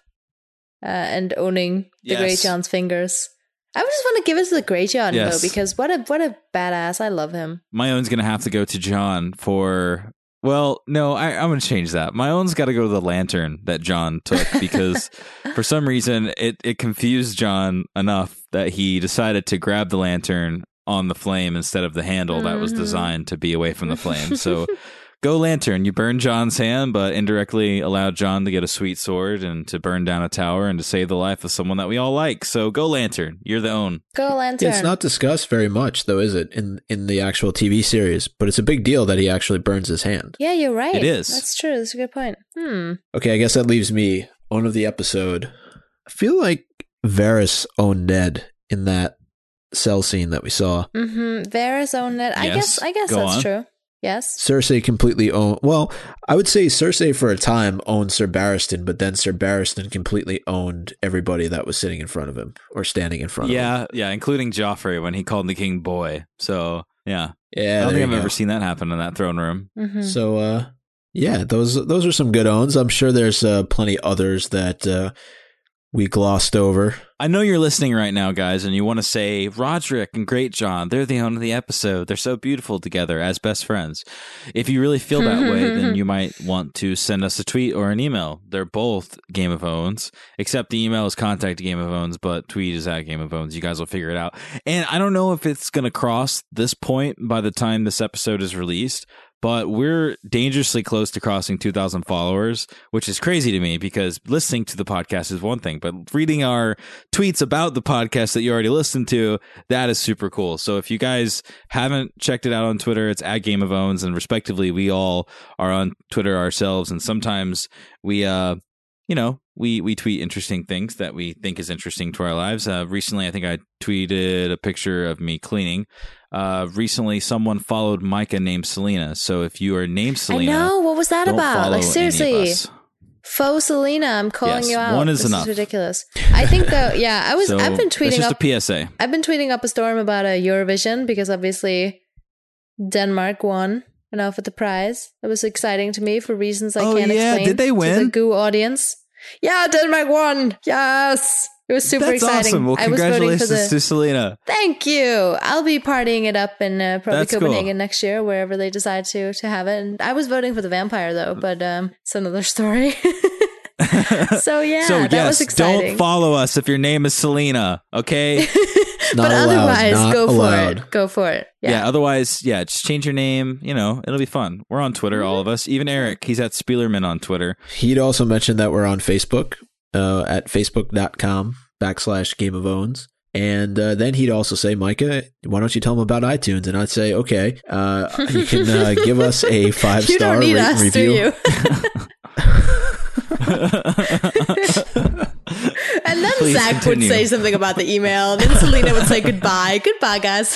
and owning the Yes. Greyjohn's fingers. I just want to give it to the Greyjohn Yes. though, because what a badass! I love him. My own's going to have to go to John for... Well, no, I'm going to change that. My own's got to go to the lantern that John took because for some reason it confused John enough that he decided to grab the lantern on the flame instead of the handle that was designed to be away from the flame. So Go Lantern. You burned Jon's hand, but indirectly allowed Jon to get a sweet sword and to burn down a tower and to save the life of someone that we all like. So go Lantern. You're the own. Go Lantern. Yeah, it's not discussed very much, though, is it, in the actual TV series? But it's a big deal that he actually burns his hand. Yeah, you're right. It is. That's true. That's a good point. Okay, I guess that leaves me. Own of the episode. I feel like Varys owned Ned in that cell scene that we saw. Varys owned Ned. Yes. I guess Go that's on. true. Yes. Cersei completely owned. Well, I would say Cersei for a time owned Sir Barristan, but then Sir Barristan completely owned everybody that was sitting in front of him or standing in front of him. Yeah, including Joffrey when he called the king boy. So, yeah. I Yeah, don't there think you I've go. ever seen that happen in that throne room. So, yeah, those are some good owns. I'm sure there's plenty others that we glossed over. I know you're listening right now, guys, and you want to say, Roderick and Great John, they're the own of the episode. They're so beautiful together as best friends. If you really feel that way, then you might want to send us a tweet or an email. They're both Game of Owns, except the email is contact Game of Owns, but tweet is at Game of Owns. You guys will figure it out. And I don't know if it's going to cross this point by the time this episode is released, but we're dangerously close to crossing 2,000 followers, which is crazy to me because listening to the podcast is one thing, but reading our tweets about the podcast that you already listened to, that is super cool. So if you guys haven't checked it out on Twitter, it's at Game of Owns, and respectively, we all are on Twitter ourselves, and sometimes we we tweet interesting things that we think is interesting to our lives. Recently, I think I tweeted a picture of me cleaning. Recently, someone followed Micah named Selena. So if you are named Selena, I know. What was that don't about? follow Like, any of seriously. us. Faux Selena, I'm calling Yes, you out. one is this enough. is ridiculous. I think though, yeah, I've been tweeting It's just up a PSA. I've been tweeting up a storm about a Eurovision because obviously Denmark won enough with the prize. It was exciting to me for reasons I can't explain. Did they to win? the Goo audience. Yeah, Denmark won. Yes. It was super That's exciting. awesome. Well, I was voting for congratulations to Selena. Thank you. I'll be partying it up in probably That's Copenhagen cool. next year, wherever they decide to have it. And I was voting for the vampire though, but it's another story. So yeah, So that yes, was exciting. don't follow us if your name is Selena, okay? But otherwise, not go allowed. for it. Go for it. Yeah. Otherwise, just change your name. It'll be fun. We're on Twitter, all of us. Even Eric, he's at Spielerman on Twitter. He'd also mentioned that we're on Facebook at facebook.com/Game of Owns. And then he'd also say, Micah, why don't you tell him about iTunes? And I'd say, okay, you can give us a 5-star You don't need rate us, and do review. you? And then Please Zach would continue. say something about the email. Then Selena would say goodbye. Goodbye, guys.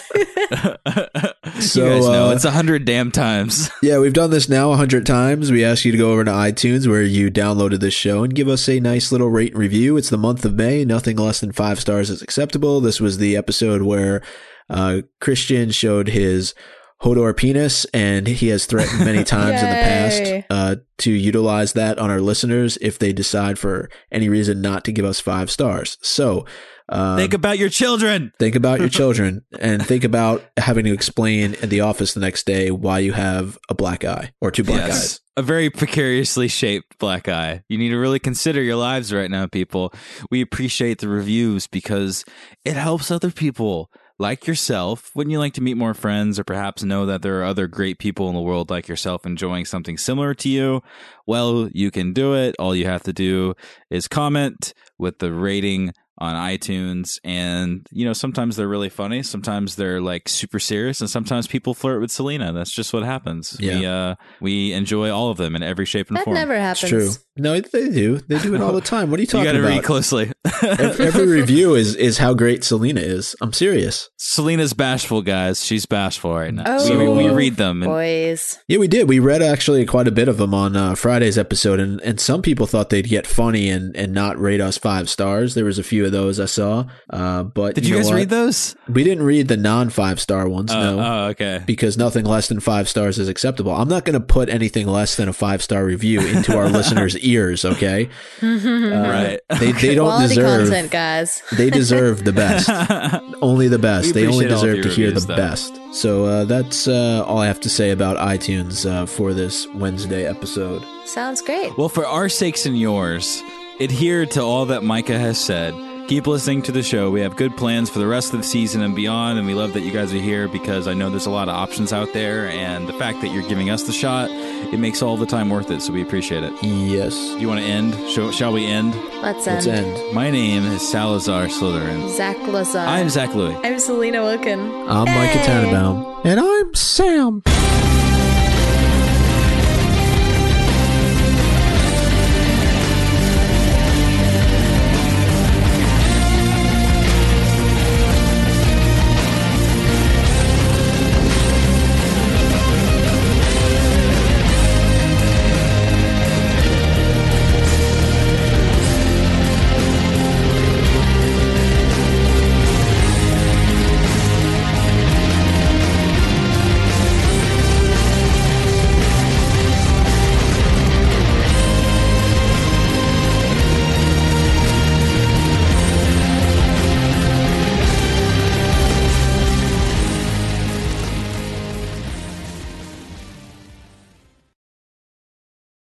So, you guys know it's 100 damn times. Yeah, we've done this now 100 times. We ask you to go over to iTunes where you downloaded this show and give us a nice little rate and review. It's the month of May. Nothing less than 5 stars is acceptable. This was the episode where Christian showed his Hodor penis, and he has threatened many times in the Yay. past to utilize that on our listeners if they decide for any reason not to give us 5 stars. So Think about your children. think about your children, and think about having to explain in the office the next day why you have a black eye or 2 black eyes. A very precariously shaped black eye. You need to really consider your lives right now, people. We appreciate the reviews because it helps other people like yourself. Wouldn't you like to meet more friends or perhaps know that there are other great people in the world like yourself enjoying something similar to you? Well, you can do it. All you have to do is comment with the rating on iTunes, and sometimes they're really funny, sometimes they're like super serious, and sometimes people flirt with Selena. That's just what happens. Yeah. We enjoy all of them in every shape and That form. never happens. It's true. No, they do. They do it all the time. What are you talking You got to about? read closely. Every review is how great Selena is. I'm serious. Selena's bashful, guys. She's bashful right now. Oh, we read them. And boys. Yeah, we did. We read actually quite a bit of them on Friday's episode, and some people thought they'd get funny and not rate us 5 stars. There was a few of those I saw. But did you guys read those? We didn't read the non-5-star ones, no. Oh, okay. Because nothing less than 5 stars is acceptable. I'm not going to put anything less than a 5-star review into our listeners' ears, okay? Right. They don't Quality deserve content, guys. They deserve the best. Only the best. We They only appreciate all of deserve your to hear reviews, the though. best. So that's all I have to say about iTunes for this Wednesday episode. Sounds great. Well, for our sakes and yours, adhere to all that Micah has said. Keep listening to the show. We have good plans for the rest of the season and beyond, and we love that you guys are here because I know there's a lot of options out there, and the fact that you're giving us the shot, it makes all the time worth it, so we appreciate it. Yes. Do you want to end? Shall we end? Let's end. My name is Salazar Slytherin. Zach Lazar. I'm Zach Louis. I'm Selena Wilkin. I'm Micah Tannenbaum. And I'm Sam.